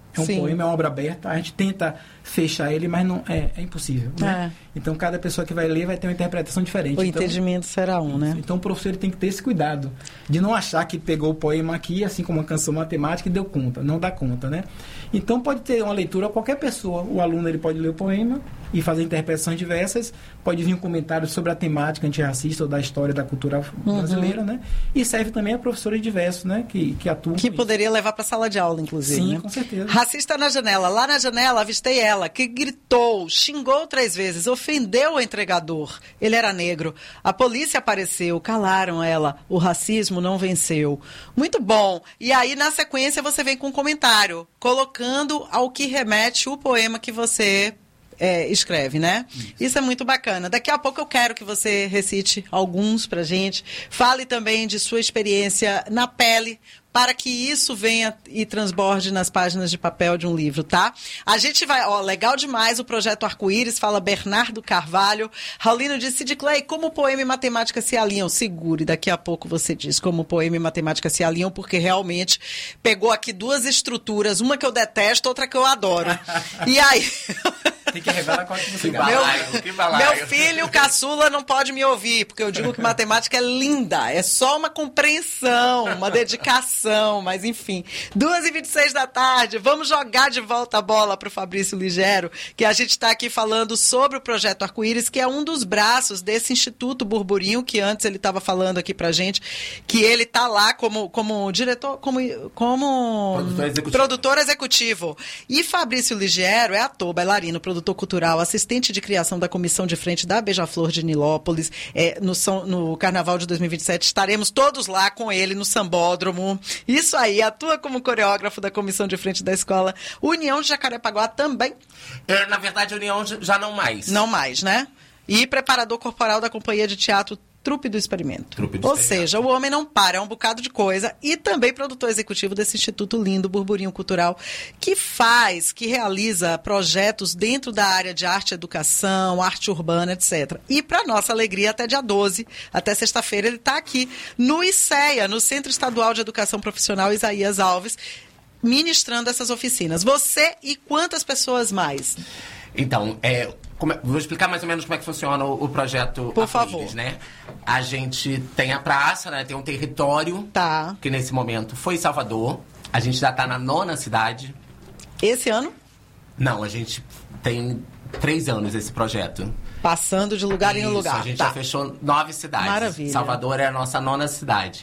É um Sim. poema, é uma obra aberta. A gente tenta fechar ele, mas não é, é impossível. Né? É. Então, cada pessoa que vai ler vai ter uma interpretação diferente. O então, entendimento será um, né? Então, o professor ele tem que ter esse cuidado de não achar que pegou o poema aqui, assim como uma canção matemática, e deu conta. Não dá conta, né? Então, pode ter uma leitura, qualquer pessoa. O aluno ele pode ler o poema e fazer interpretações diversas. Pode vir um comentário sobre a temática antirracista ou da história da cultura brasileira, uhum. né? E serve também a professores diversos, né? Que, que atuam. Que poderia levar para a sala de aula, inclusive. Sim, né? com certeza. Racista na janela. Lá na janela, avistei ela, que gritou, xingou três vezes, ofendeu o entregador. Ele era negro. A polícia apareceu, calaram ela. O racismo não venceu. Muito bom. E aí, na sequência, você vem com um comentário, colocando ao que remete o poema que você é, escreve, né? Isso. Isso é muito bacana. Daqui a pouco eu quero que você recite alguns pra gente. Fale também de sua experiência na pele, para que isso venha e transborde nas páginas de papel de um livro, tá? A gente vai... Ó, legal demais o projeto Arco-Íris, fala Bernardo Carvalho. Raulino disse, Sid Clay, como poema e matemática se alinham? Segure, daqui a pouco você diz como poema e matemática se alinham, porque realmente pegou aqui duas estruturas, uma que eu detesto, outra que eu adoro. E aí... Tem que revelar qual que você que balaio, que balaio. Meu filho caçula não pode me ouvir, porque eu digo que matemática é linda, é só uma compreensão, uma dedicação, mas enfim. duas e vinte e seis da tarde, vamos jogar de volta a bola para o Fabrício Ligero, que a gente está aqui falando sobre o Projeto Arco-Íris, que é um dos braços desse Instituto Burburinho, que antes ele estava falando aqui pra gente, que ele está lá como, como diretor, como, como produtor executivo. produtor executivo. E Fabrício Ligero é ator, bailarino, produtor cultural, assistente de criação da comissão de frente da Beija-Flor de Nilópolis. É, no, no Carnaval de dois mil e vinte e sete estaremos todos lá com ele no Sambódromo. Isso aí, atua como coreógrafo da comissão de frente da escola União de Jacarepaguá também. É, na verdade, União já não mais. Não mais, né? E preparador corporal da companhia de teatro Trupe do Experimento. Trupe do Ou Experimento. seja, o homem não para, é um bocado de coisa. E também produtor executivo desse Instituto lindo, Burburinho Cultural, que faz, que realiza projetos dentro da área de arte e educação, arte urbana, etcétera. E, para nossa alegria, até dia doze, até sexta-feira, ele está aqui no I C E A, no Centro Estadual de Educação Profissional Isaías Alves, ministrando essas oficinas. Você e quantas pessoas mais? Então, é, como é, vou explicar mais ou menos como é que funciona o, o projeto Por Arco-Íris, favor. né? A gente tem a praça, né? Tem um território, tá. que nesse momento foi Salvador. A gente já está na nona cidade. Esse ano? Não, a gente tem três anos esse projeto. Passando de lugar Isso, em lugar. A gente tá. já fechou nove cidades. Maravilha. Salvador é a nossa nona cidade.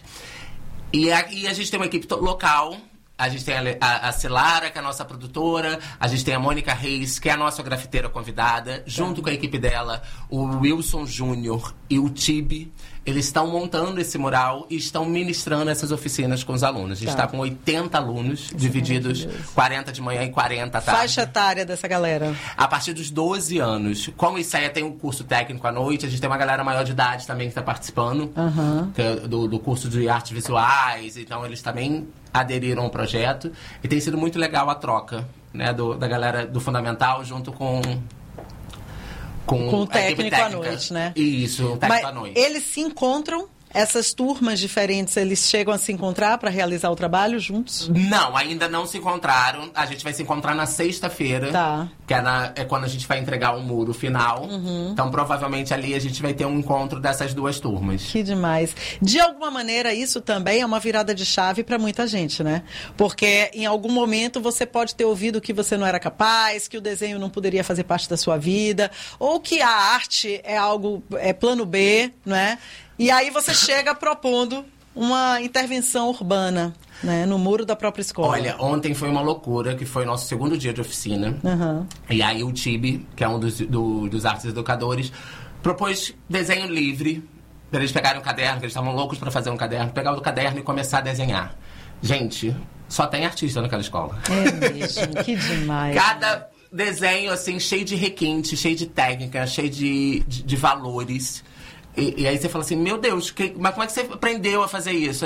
E a, e a gente tem uma equipe to- local. A gente tem a, a, a Cilara, que é a nossa produtora. A gente tem a Mônica Reis, que é a nossa grafiteira convidada. Junto com a equipe dela, o Wilson Júnior e o Tibi. Eles estão montando esse mural e estão ministrando essas oficinas com os alunos. A gente está Tá. com oitenta alunos, divididos quarenta de manhã e quarenta à tarde. Faixa etária dessa galera? A partir dos doze anos. Como o I C E A tem um curso técnico à noite, a gente tem uma galera maior de idade também que está participando. Uhum. que é do, do curso de artes visuais. Então, eles também aderiram ao projeto. E tem sido muito legal a troca, né, do, da galera do Fundamental junto com... Com, Com o a equipe técnico à técnica. noite, né? Isso, um técnico Mas à noite. eles se encontram, essas turmas diferentes, eles chegam a se encontrar para realizar o trabalho juntos? Não, ainda não se encontraram. A gente vai se encontrar na sexta-feira. Tá. Que é, na, é quando a gente vai entregar o muro final. Uhum. Então, provavelmente, ali a gente vai ter um encontro dessas duas turmas. Que demais. De alguma maneira, isso também é uma virada de chave para muita gente, né? Porque em algum momento você pode ter ouvido que você não era capaz, que o desenho não poderia fazer parte da sua vida, ou que a arte é algo, é plano B, não é? E aí você chega propondo uma intervenção urbana, né, no muro da própria escola. Olha, ontem foi uma loucura, que foi o nosso segundo dia de oficina. Uhum. E aí o Tibi, que é um dos, do, dos artes educadores, propôs desenho livre, para eles pegarem um caderno, que eles estavam loucos para fazer um caderno, pegar o caderno e começar a desenhar. Gente, só tem artista naquela escola. É mesmo, que demais. Cada desenho, assim, cheio de requinte, cheio de técnica, cheio de, de, de valores. E, e aí você fala assim, meu Deus, que, mas como é que você aprendeu a fazer isso?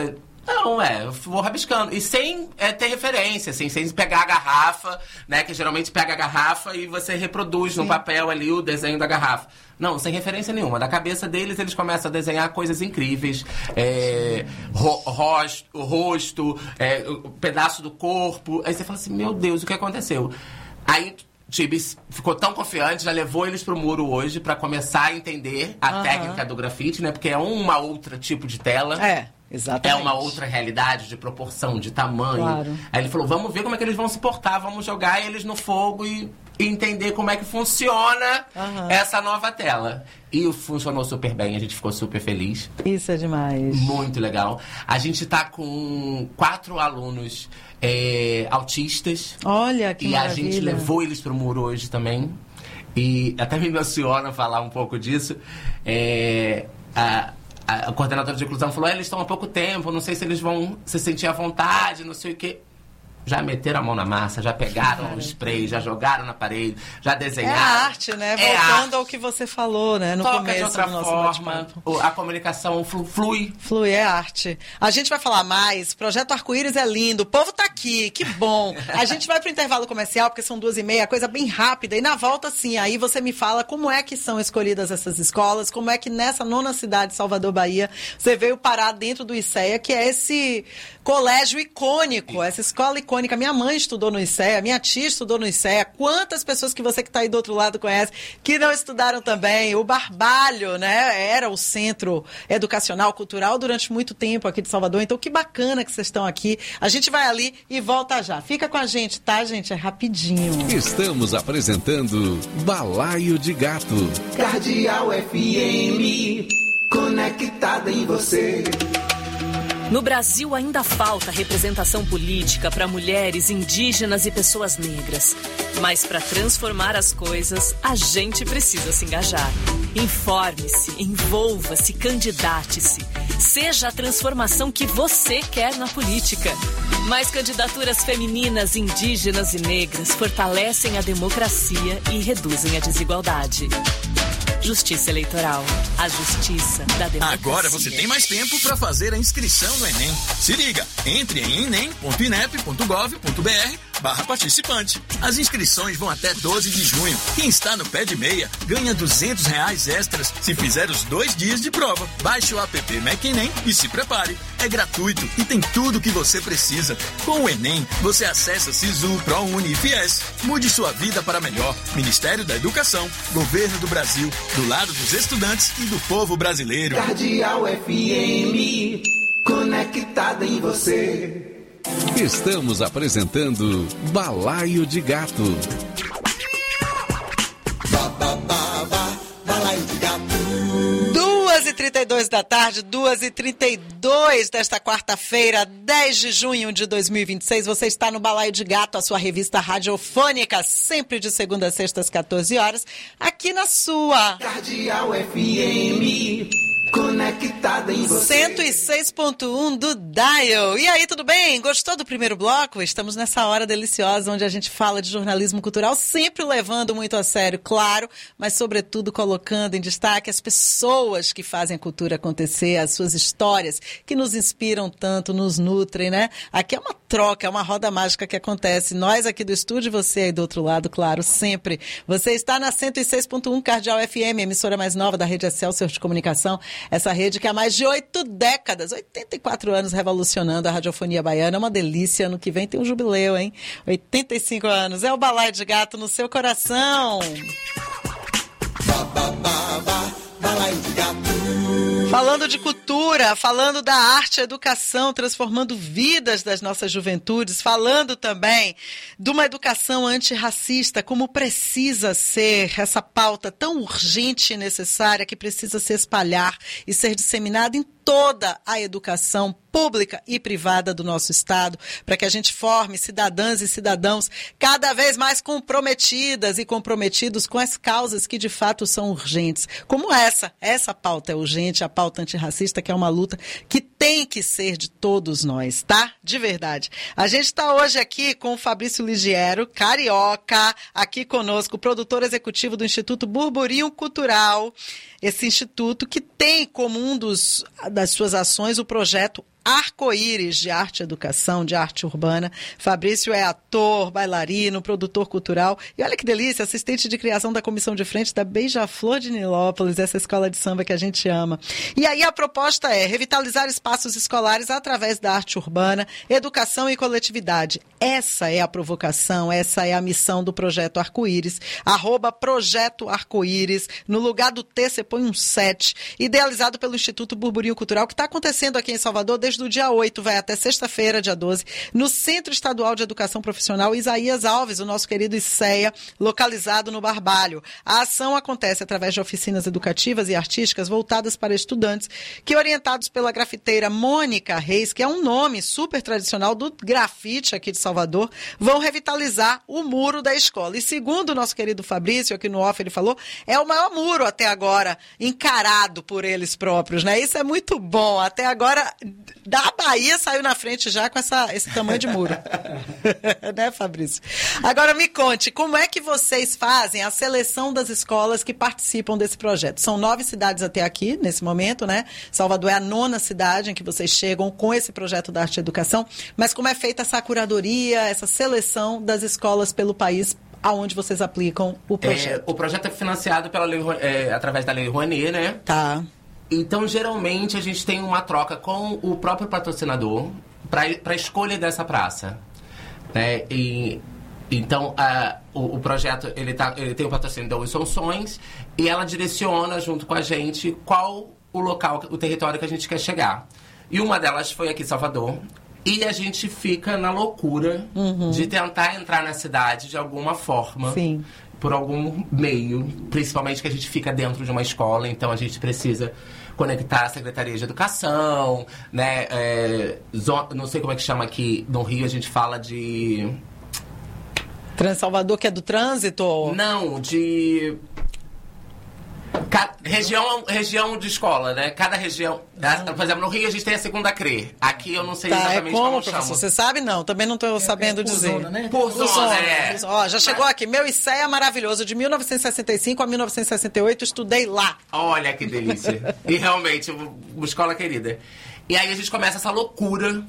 Não, é, eu vou rabiscando. E sem é, ter referência, assim, sem pegar a garrafa, né? Que geralmente pega a garrafa e você reproduz Sim. no papel ali o desenho da garrafa. Não, sem referência nenhuma. Da cabeça deles, eles começam a desenhar coisas incríveis. É, ro, rosto, o rosto, é, o pedaço do corpo. Aí você fala assim, meu Deus, o que aconteceu? Aí Tibis ficou tão confiante, já levou eles pro muro hoje pra começar a entender a uhum. técnica do grafite, né? Porque é uma outra tipo de tela. É, exatamente. É uma outra realidade de proporção, de tamanho. Claro. Aí ele falou, vamos ver como é que eles vão se portar, vamos jogar eles no fogo e, e entender como é que funciona uhum. essa nova tela. E funcionou super bem, a gente ficou super feliz. Isso é demais. Muito legal. A gente tá com quatro alunos é, autistas. Olha, que E maravilha. a gente levou eles pro muro hoje também. E até me emociona falar um pouco disso. É, a, a coordenadora de inclusão falou, eles estão há pouco tempo, não sei se eles vão se sentir à vontade, não sei o quê. Já meteram a mão na massa, já pegaram Cara. o spray, já jogaram na parede, já desenharam. É a arte, né? É Voltando arte. ao que você falou, né? No Toca começo de outra do nosso forma, a comunicação flui. Flui, é arte. A gente vai falar mais. Projeto Arco-Íris é lindo. O povo tá aqui, que bom. A gente vai pro intervalo comercial, porque são duas e meia, coisa bem rápida. E na volta, sim, aí você me fala como é que são escolhidas essas escolas, como é que nessa nona cidade, Salvador, Bahia, você veio parar dentro do ICEA, que é esse colégio icônico, essa escola icônica. Minha mãe estudou no ICEA, minha tia estudou no ICEA. Quantas pessoas que você que está aí do outro lado conhece que não estudaram também? O Barbalho, né? Era o centro educacional, cultural durante muito tempo aqui de Salvador. Então, que bacana que vocês estão aqui. A gente vai ali e volta já. Fica com a gente, tá, gente? É rapidinho. Estamos apresentando Balaio de Gato. Cardeal F M, conectada em você. No Brasil ainda falta representação política para mulheres, indígenas e pessoas negras. Mas para transformar as coisas, a gente precisa se engajar. Informe-se, envolva-se, candidate-se. Seja a transformação que você quer na política. Mais candidaturas femininas, indígenas e negras fortalecem a democracia e reduzem a desigualdade. Justiça Eleitoral. A justiça da democracia. Agora você tem mais tempo para fazer a inscrição no Enem. Se liga, entre em enem ponto inep ponto gov ponto br barra participante. As inscrições vão até doze de junho. Quem está no pé de meia ganha duzentos reais extras se fizer os dois dias de prova. Baixe o app Mac Enem e se prepare. É gratuito e tem tudo o que você precisa. Com o Enem, você acessa Sisu, ProUni e Fies. Mude sua vida para melhor. Ministério da Educação, Governo do Brasil, do lado dos estudantes e do povo brasileiro. Cardeal F M, conectada em você. Estamos apresentando Balaio de Gato. Ba, ba, ba, ba, Balaio de Gato. duas e trinta e dois da tarde, duas e trinta e dois desta quarta-feira, dez de junho de dois mil e vinte e seis. Você está no Balaio de Gato, a sua revista radiofônica, sempre de segunda a sexta às quatorze horas, aqui na sua Cardeal F M, conectada em você. cento e seis ponto um do Dial. E aí, tudo bem? Gostou do primeiro bloco? Estamos nessa hora deliciosa onde a gente fala de jornalismo cultural, sempre levando muito a sério, claro, mas sobretudo colocando em destaque as pessoas que fazem a cultura acontecer, as suas histórias que nos inspiram tanto, nos nutrem, né? Aqui é uma troca, é uma roda mágica que acontece. Nós aqui do estúdio, você aí do outro lado, claro, sempre. Você está na cento e seis ponto um Cardeal F M, emissora mais nova da rede Excelsior de Comunicação. Essa rede que há mais de oito décadas, oitenta e quatro anos, revolucionando a radiofonia baiana. É uma delícia. Ano que vem tem um jubileu, hein? oitenta e cinco anos. É o Balaio de Gato no seu coração. Ba, ba, ba, ba, Balaio de Gato. Falando de cultura, falando da arte e educação, transformando vidas das nossas juventudes, falando também de uma educação antirracista, como precisa ser essa pauta tão urgente e necessária que precisa se espalhar e ser disseminada em toda a educação pública e privada do nosso Estado, para que a gente forme cidadãs e cidadãos cada vez mais comprometidas e comprometidos com as causas que de fato são urgentes, como essa. Essa pauta é urgente, a pauta antirracista, que é uma luta que tem que ser de todos nós, tá? De verdade. A gente está hoje aqui com o Fabrício Ligiero, carioca, aqui conosco, produtor executivo do Instituto Burburinho Cultural, esse instituto que tem como um dos, das suas ações o projeto Arco-Íris, de arte e educação, de arte urbana. Fabrício é ator, bailarino, produtor cultural e olha que delícia, assistente de criação da comissão de frente da Beija-Flor de Nilópolis, essa escola de samba que a gente ama. E aí a proposta é revitalizar espaços escolares através da arte urbana, educação e coletividade. Essa é a provocação, essa é a missão do Projeto Arco-Íris. Arroba Projeto Arco-Íris. No lugar do T, você põe um sete. Idealizado pelo Instituto Burburinho Cultural, que está acontecendo aqui em Salvador desde o dia oito, vai até sexta-feira, dia doze, no Centro Estadual de Educação Profissional Isaías Alves, o nosso querido ICEA, localizado no Barbalho. A ação acontece através de oficinas educativas e artísticas voltadas para estudantes que, orientados pela grafiteira Mônica Reis, que é um nome super tradicional do grafite aqui de Salvador, vão revitalizar o muro da escola. E segundo o nosso querido Fabrício, aqui no off, ele falou, é o maior muro até agora encarado por eles próprios, né? Isso é muito bom. Até agora, da Bahia saiu na frente já com essa, esse tamanho de muro. Né, Fabrício? Agora me conte, como é que vocês fazem a seleção das escolas que participam desse projeto? São nove cidades até aqui, nesse momento, né? Salvador é a nona cidade em que vocês chegam com esse projeto da arte e educação, mas como é feita essa curadoria, essa seleção das escolas pelo país aonde vocês aplicam o projeto? É, o projeto é financiado pela lei, é, através da Lei Rouanet, né? Tá. Então, geralmente, a gente tem uma troca com o próprio patrocinador para a escolha dessa praça. Né? E, então, a, o, o projeto ele tá, ele tem o patrocínio da Wilson Sons e ela direciona, junto com a gente, qual o local, o território que a gente quer chegar. E uma delas foi aqui em Salvador. E a gente fica na loucura uhum. de tentar entrar na cidade de alguma forma. Sim. Por algum meio, principalmente que a gente fica dentro de uma escola, então a gente precisa conectar a Secretaria de Educação, né? É, zona, não sei como é que chama aqui no Rio, a gente fala de... Transalvador, que é do trânsito? Não, de... Ca... Região, região de escola, né? Cada região... Uhum. Por exemplo, no Rio a gente tem a segunda C R E. Aqui eu não sei tá, exatamente é como, como professor, chama. Você sabe? Não, também não estou é, sabendo é por dizer. Zona, né? Por zona, zona é. Ó, já chegou aqui. Meu ICEA maravilhoso, de mil novecentos e sessenta e cinco a mil novecentos e sessenta e oito, estudei lá. Olha que delícia. E realmente, uma escola querida. E aí a gente começa essa loucura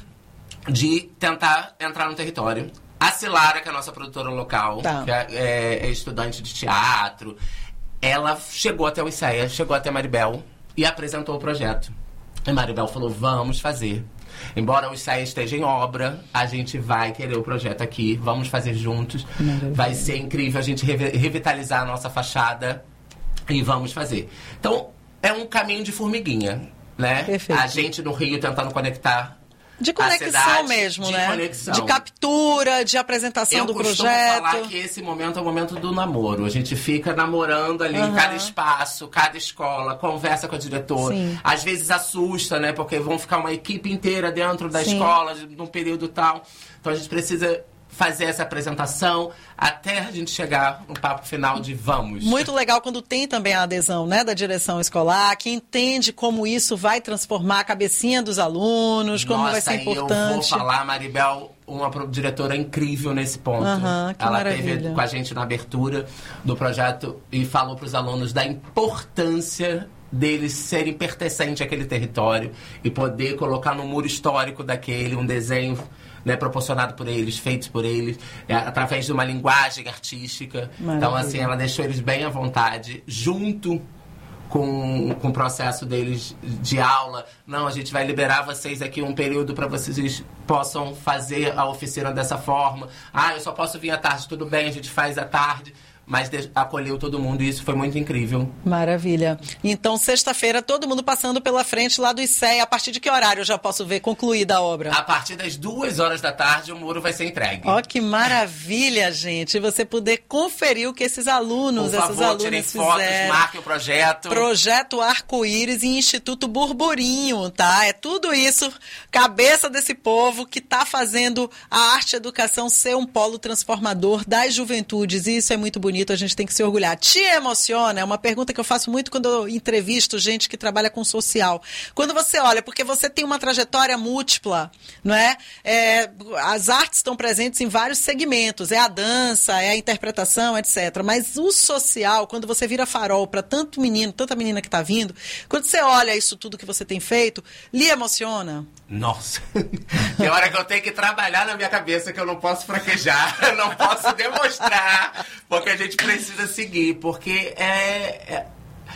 de tentar entrar no território. A Cilara, que é a nossa produtora local, tá. que é, é, é estudante de teatro, ela chegou até o ICEA, chegou até Maribel e apresentou o projeto. E Maribel falou, vamos fazer. Embora o ICEA esteja em obra, a gente vai querer o projeto aqui, vamos fazer juntos. Maravilha. Vai ser incrível a gente re- revitalizar a nossa fachada e vamos fazer. Então, é um caminho de formiguinha, né? Perfeito. A gente no Rio tentando conectar de conexão cidade, mesmo, de né? Conexão. De captura, de apresentação eu do projeto. Eu costumo falar que esse momento é o momento do namoro. A gente fica namorando ali uhum. em cada espaço, cada escola, conversa com a diretora. Sim. Às vezes assusta, né? Porque vão ficar uma equipe inteira dentro da Sim. escola, num período tal. Então a gente precisa fazer essa apresentação até a gente chegar no papo final de vamos. Muito legal quando tem também a adesão, né, da direção escolar, que entende como isso vai transformar a cabecinha dos alunos, como Nossa, vai ser importante. Eu vou falar, Maribel, uma diretora incrível nesse ponto. Uhum, que Ela maravilha. esteve com a gente na abertura do projeto e falou para os alunos da importância deles serem pertencentes àquele território e poder colocar no muro histórico daquele um desenho, né, proporcionado por eles, feito por eles, é, através de uma linguagem artística. Maravilha. Então, assim, ela deixou eles bem à vontade, junto com, com o processo deles de aula. Não, a gente vai liberar vocês aqui um período para vocês possam fazer a oficina dessa forma. Ah, eu só posso vir à tarde. Tudo bem, a gente faz à tarde. Mas de, acolheu todo mundo e isso foi muito incrível. Maravilha. Então, sexta-feira, todo mundo passando pela frente lá do ICEA. A partir de que horário eu já posso ver concluída a obra? A partir das duas horas da tarde, o muro vai ser entregue. Ó, que maravilha, gente. E você poder conferir o que esses alunos, Por favor, essas alunas tirem fizeram. Fotos, marquem o projeto. Projeto Arco-Íris e Instituto Burburinho, tá? É tudo isso, cabeça desse povo que tá fazendo a arte e a educação ser um polo transformador das juventudes. E isso é muito bonito. bonito, a gente tem que se orgulhar. Te emociona? É uma pergunta que eu faço muito quando eu entrevisto gente que trabalha com social. Quando você olha, porque você tem uma trajetória múltipla, não é? É, as artes estão presentes em vários segmentos, é a dança, é a interpretação, etcétera. Mas o social, quando você vira farol para tanto menino, tanta menina que está vindo, quando você olha isso tudo que você tem feito, lhe emociona? Nossa, tem hora que eu tenho que trabalhar na minha cabeça que eu não posso fraquejar, eu não posso demonstrar, porque a gente precisa seguir, porque é, é,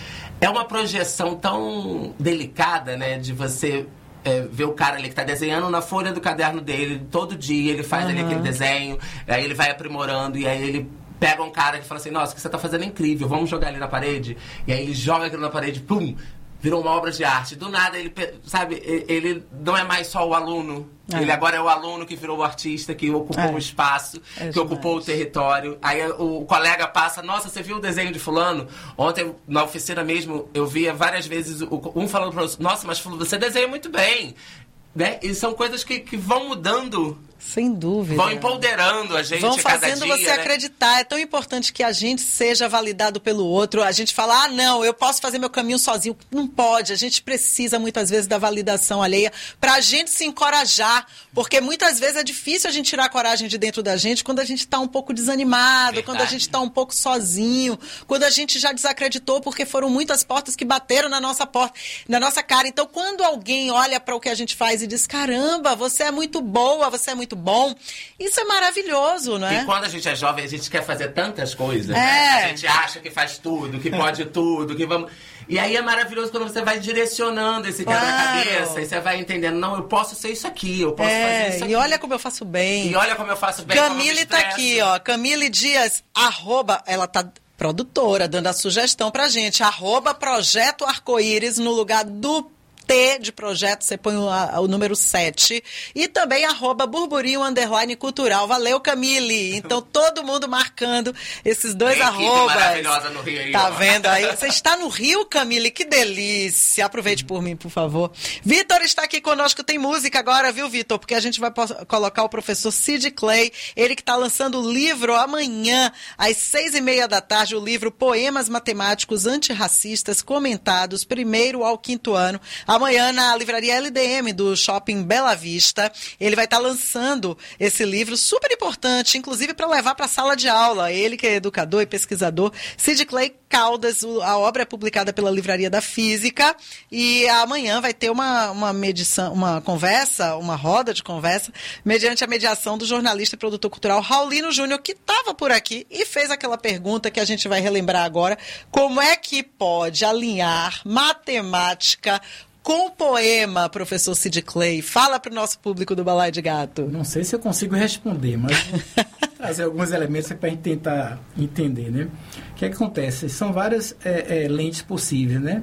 é uma projeção tão delicada, né, de você é, ver o cara ali que tá desenhando na folha do caderno dele, todo dia ele faz uhum. ali aquele desenho, aí ele vai aprimorando, e aí ele pega um cara que fala assim, nossa, o que você tá fazendo é incrível, vamos jogar ali na parede, e aí ele joga aquilo na parede, pum, virou uma obra de arte. Do nada, ele, sabe, ele não é mais só o aluno. É. Ele agora é o aluno que virou o artista, que ocupou é. um espaço, é que ocupou o território. Aí o colega passa, nossa, você viu o desenho de fulano? Ontem, na oficina mesmo, eu via várias vezes um falando para o outro, nossa, mas você desenha muito bem. Né? E são coisas que, que vão mudando. Sem dúvida. Vão empoderando a gente Vão a cada fazendo dia, você né? acreditar. É tão importante que a gente seja validado pelo outro. A gente fala, ah, não, eu posso fazer meu caminho sozinho. Não pode. A gente precisa, muitas vezes, da validação alheia para a gente se encorajar. Porque, muitas vezes, é difícil a gente tirar a coragem de dentro da gente quando a gente está um pouco desanimado, Verdade. quando a gente está um pouco sozinho, quando a gente já desacreditou porque foram muitas portas que bateram na nossa porta, na nossa cara. Então, quando alguém olha para o que a gente faz e diz, caramba, você é muito boa, você é muito bom, isso é maravilhoso, não é? E quando a gente é jovem, a gente quer fazer tantas coisas, é. né? A gente acha que faz tudo, que pode tudo, que vamos... E aí é maravilhoso quando você vai direcionando esse quebra-cabeça, claro. E você vai entendendo, não, eu posso ser isso aqui, eu posso é, fazer isso aqui. E olha como eu faço bem. E olha como eu faço bem. Camille tá aqui, ó, Camille Dias, arroba, ela tá... produtora, dando a sugestão pra gente, arroba Projeto Arco-Íris no lugar do T de projeto, você põe o, a, o número sete. E também arroba burburinho underline cultural. Valeu, Camille. Então, todo mundo marcando esses dois Tem arrobas. Maravilhosa no Rio aí, tá ó. Vendo aí? Você está no Rio, Camille? Que delícia. Aproveite por mim, por favor. Vitor está aqui conosco. Tem música agora, viu, Vitor? Porque a gente vai colocar o professor Sid Clay. Ele que está lançando o livro amanhã, às seis e meia da tarde, o livro Poemas Matemáticos Antirracistas Comentados, primeiro ao quinto ano. Amanhã, na livraria L D M do Shopping Bela Vista, ele vai estar lançando esse livro super importante, inclusive para levar para a sala de aula. Ele que é educador e pesquisador, Sid Clay Caldas, a obra é publicada pela Livraria da Física, e amanhã vai ter uma, uma, medição, uma conversa, uma roda de conversa, mediante a mediação do jornalista e produtor cultural Raulino Júnior, que estava por aqui e fez aquela pergunta que a gente vai relembrar agora: como é que pode alinhar matemática com poema, professor Sid Clay? Fala para o nosso público do Balaio de Gato. Não sei se eu consigo responder, mas trazer alguns elementos para a gente tentar entender, né? O que, é que acontece? São várias é, é, lentes possíveis, né?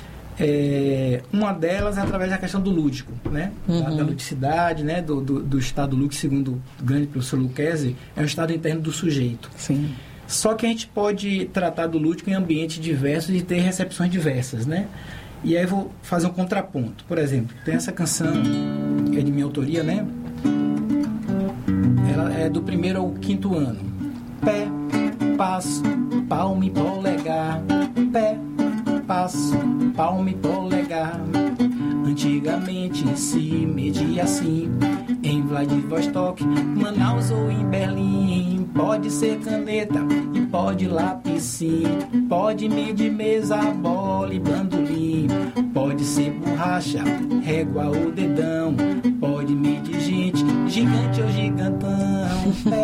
É, uma delas é através da questão do lúdico, né? Uhum. Da, da ludicidade, né? Do, do, do estado lúdico, segundo o grande professor Lucchesi, é o estado interno do sujeito. Sim. Só que a gente pode tratar do lúdico em ambientes diversos e ter recepções diversas, né? E aí eu vou fazer um contraponto. Por exemplo, tem essa canção, que é de minha autoria, né? Ela é do primeiro ao quinto ano. Pé, passo, palmo e polegar. Pé, passo, palmo e polegar. Antigamente se media assim, em Vladivostok, Manaus ou em Berlim. Pode ser caneta e pode lápis sim. Pode medir mesa, bola e bandolim. Pode ser borracha, régua ou dedão. Pode medir gente, gigante ou gigantão.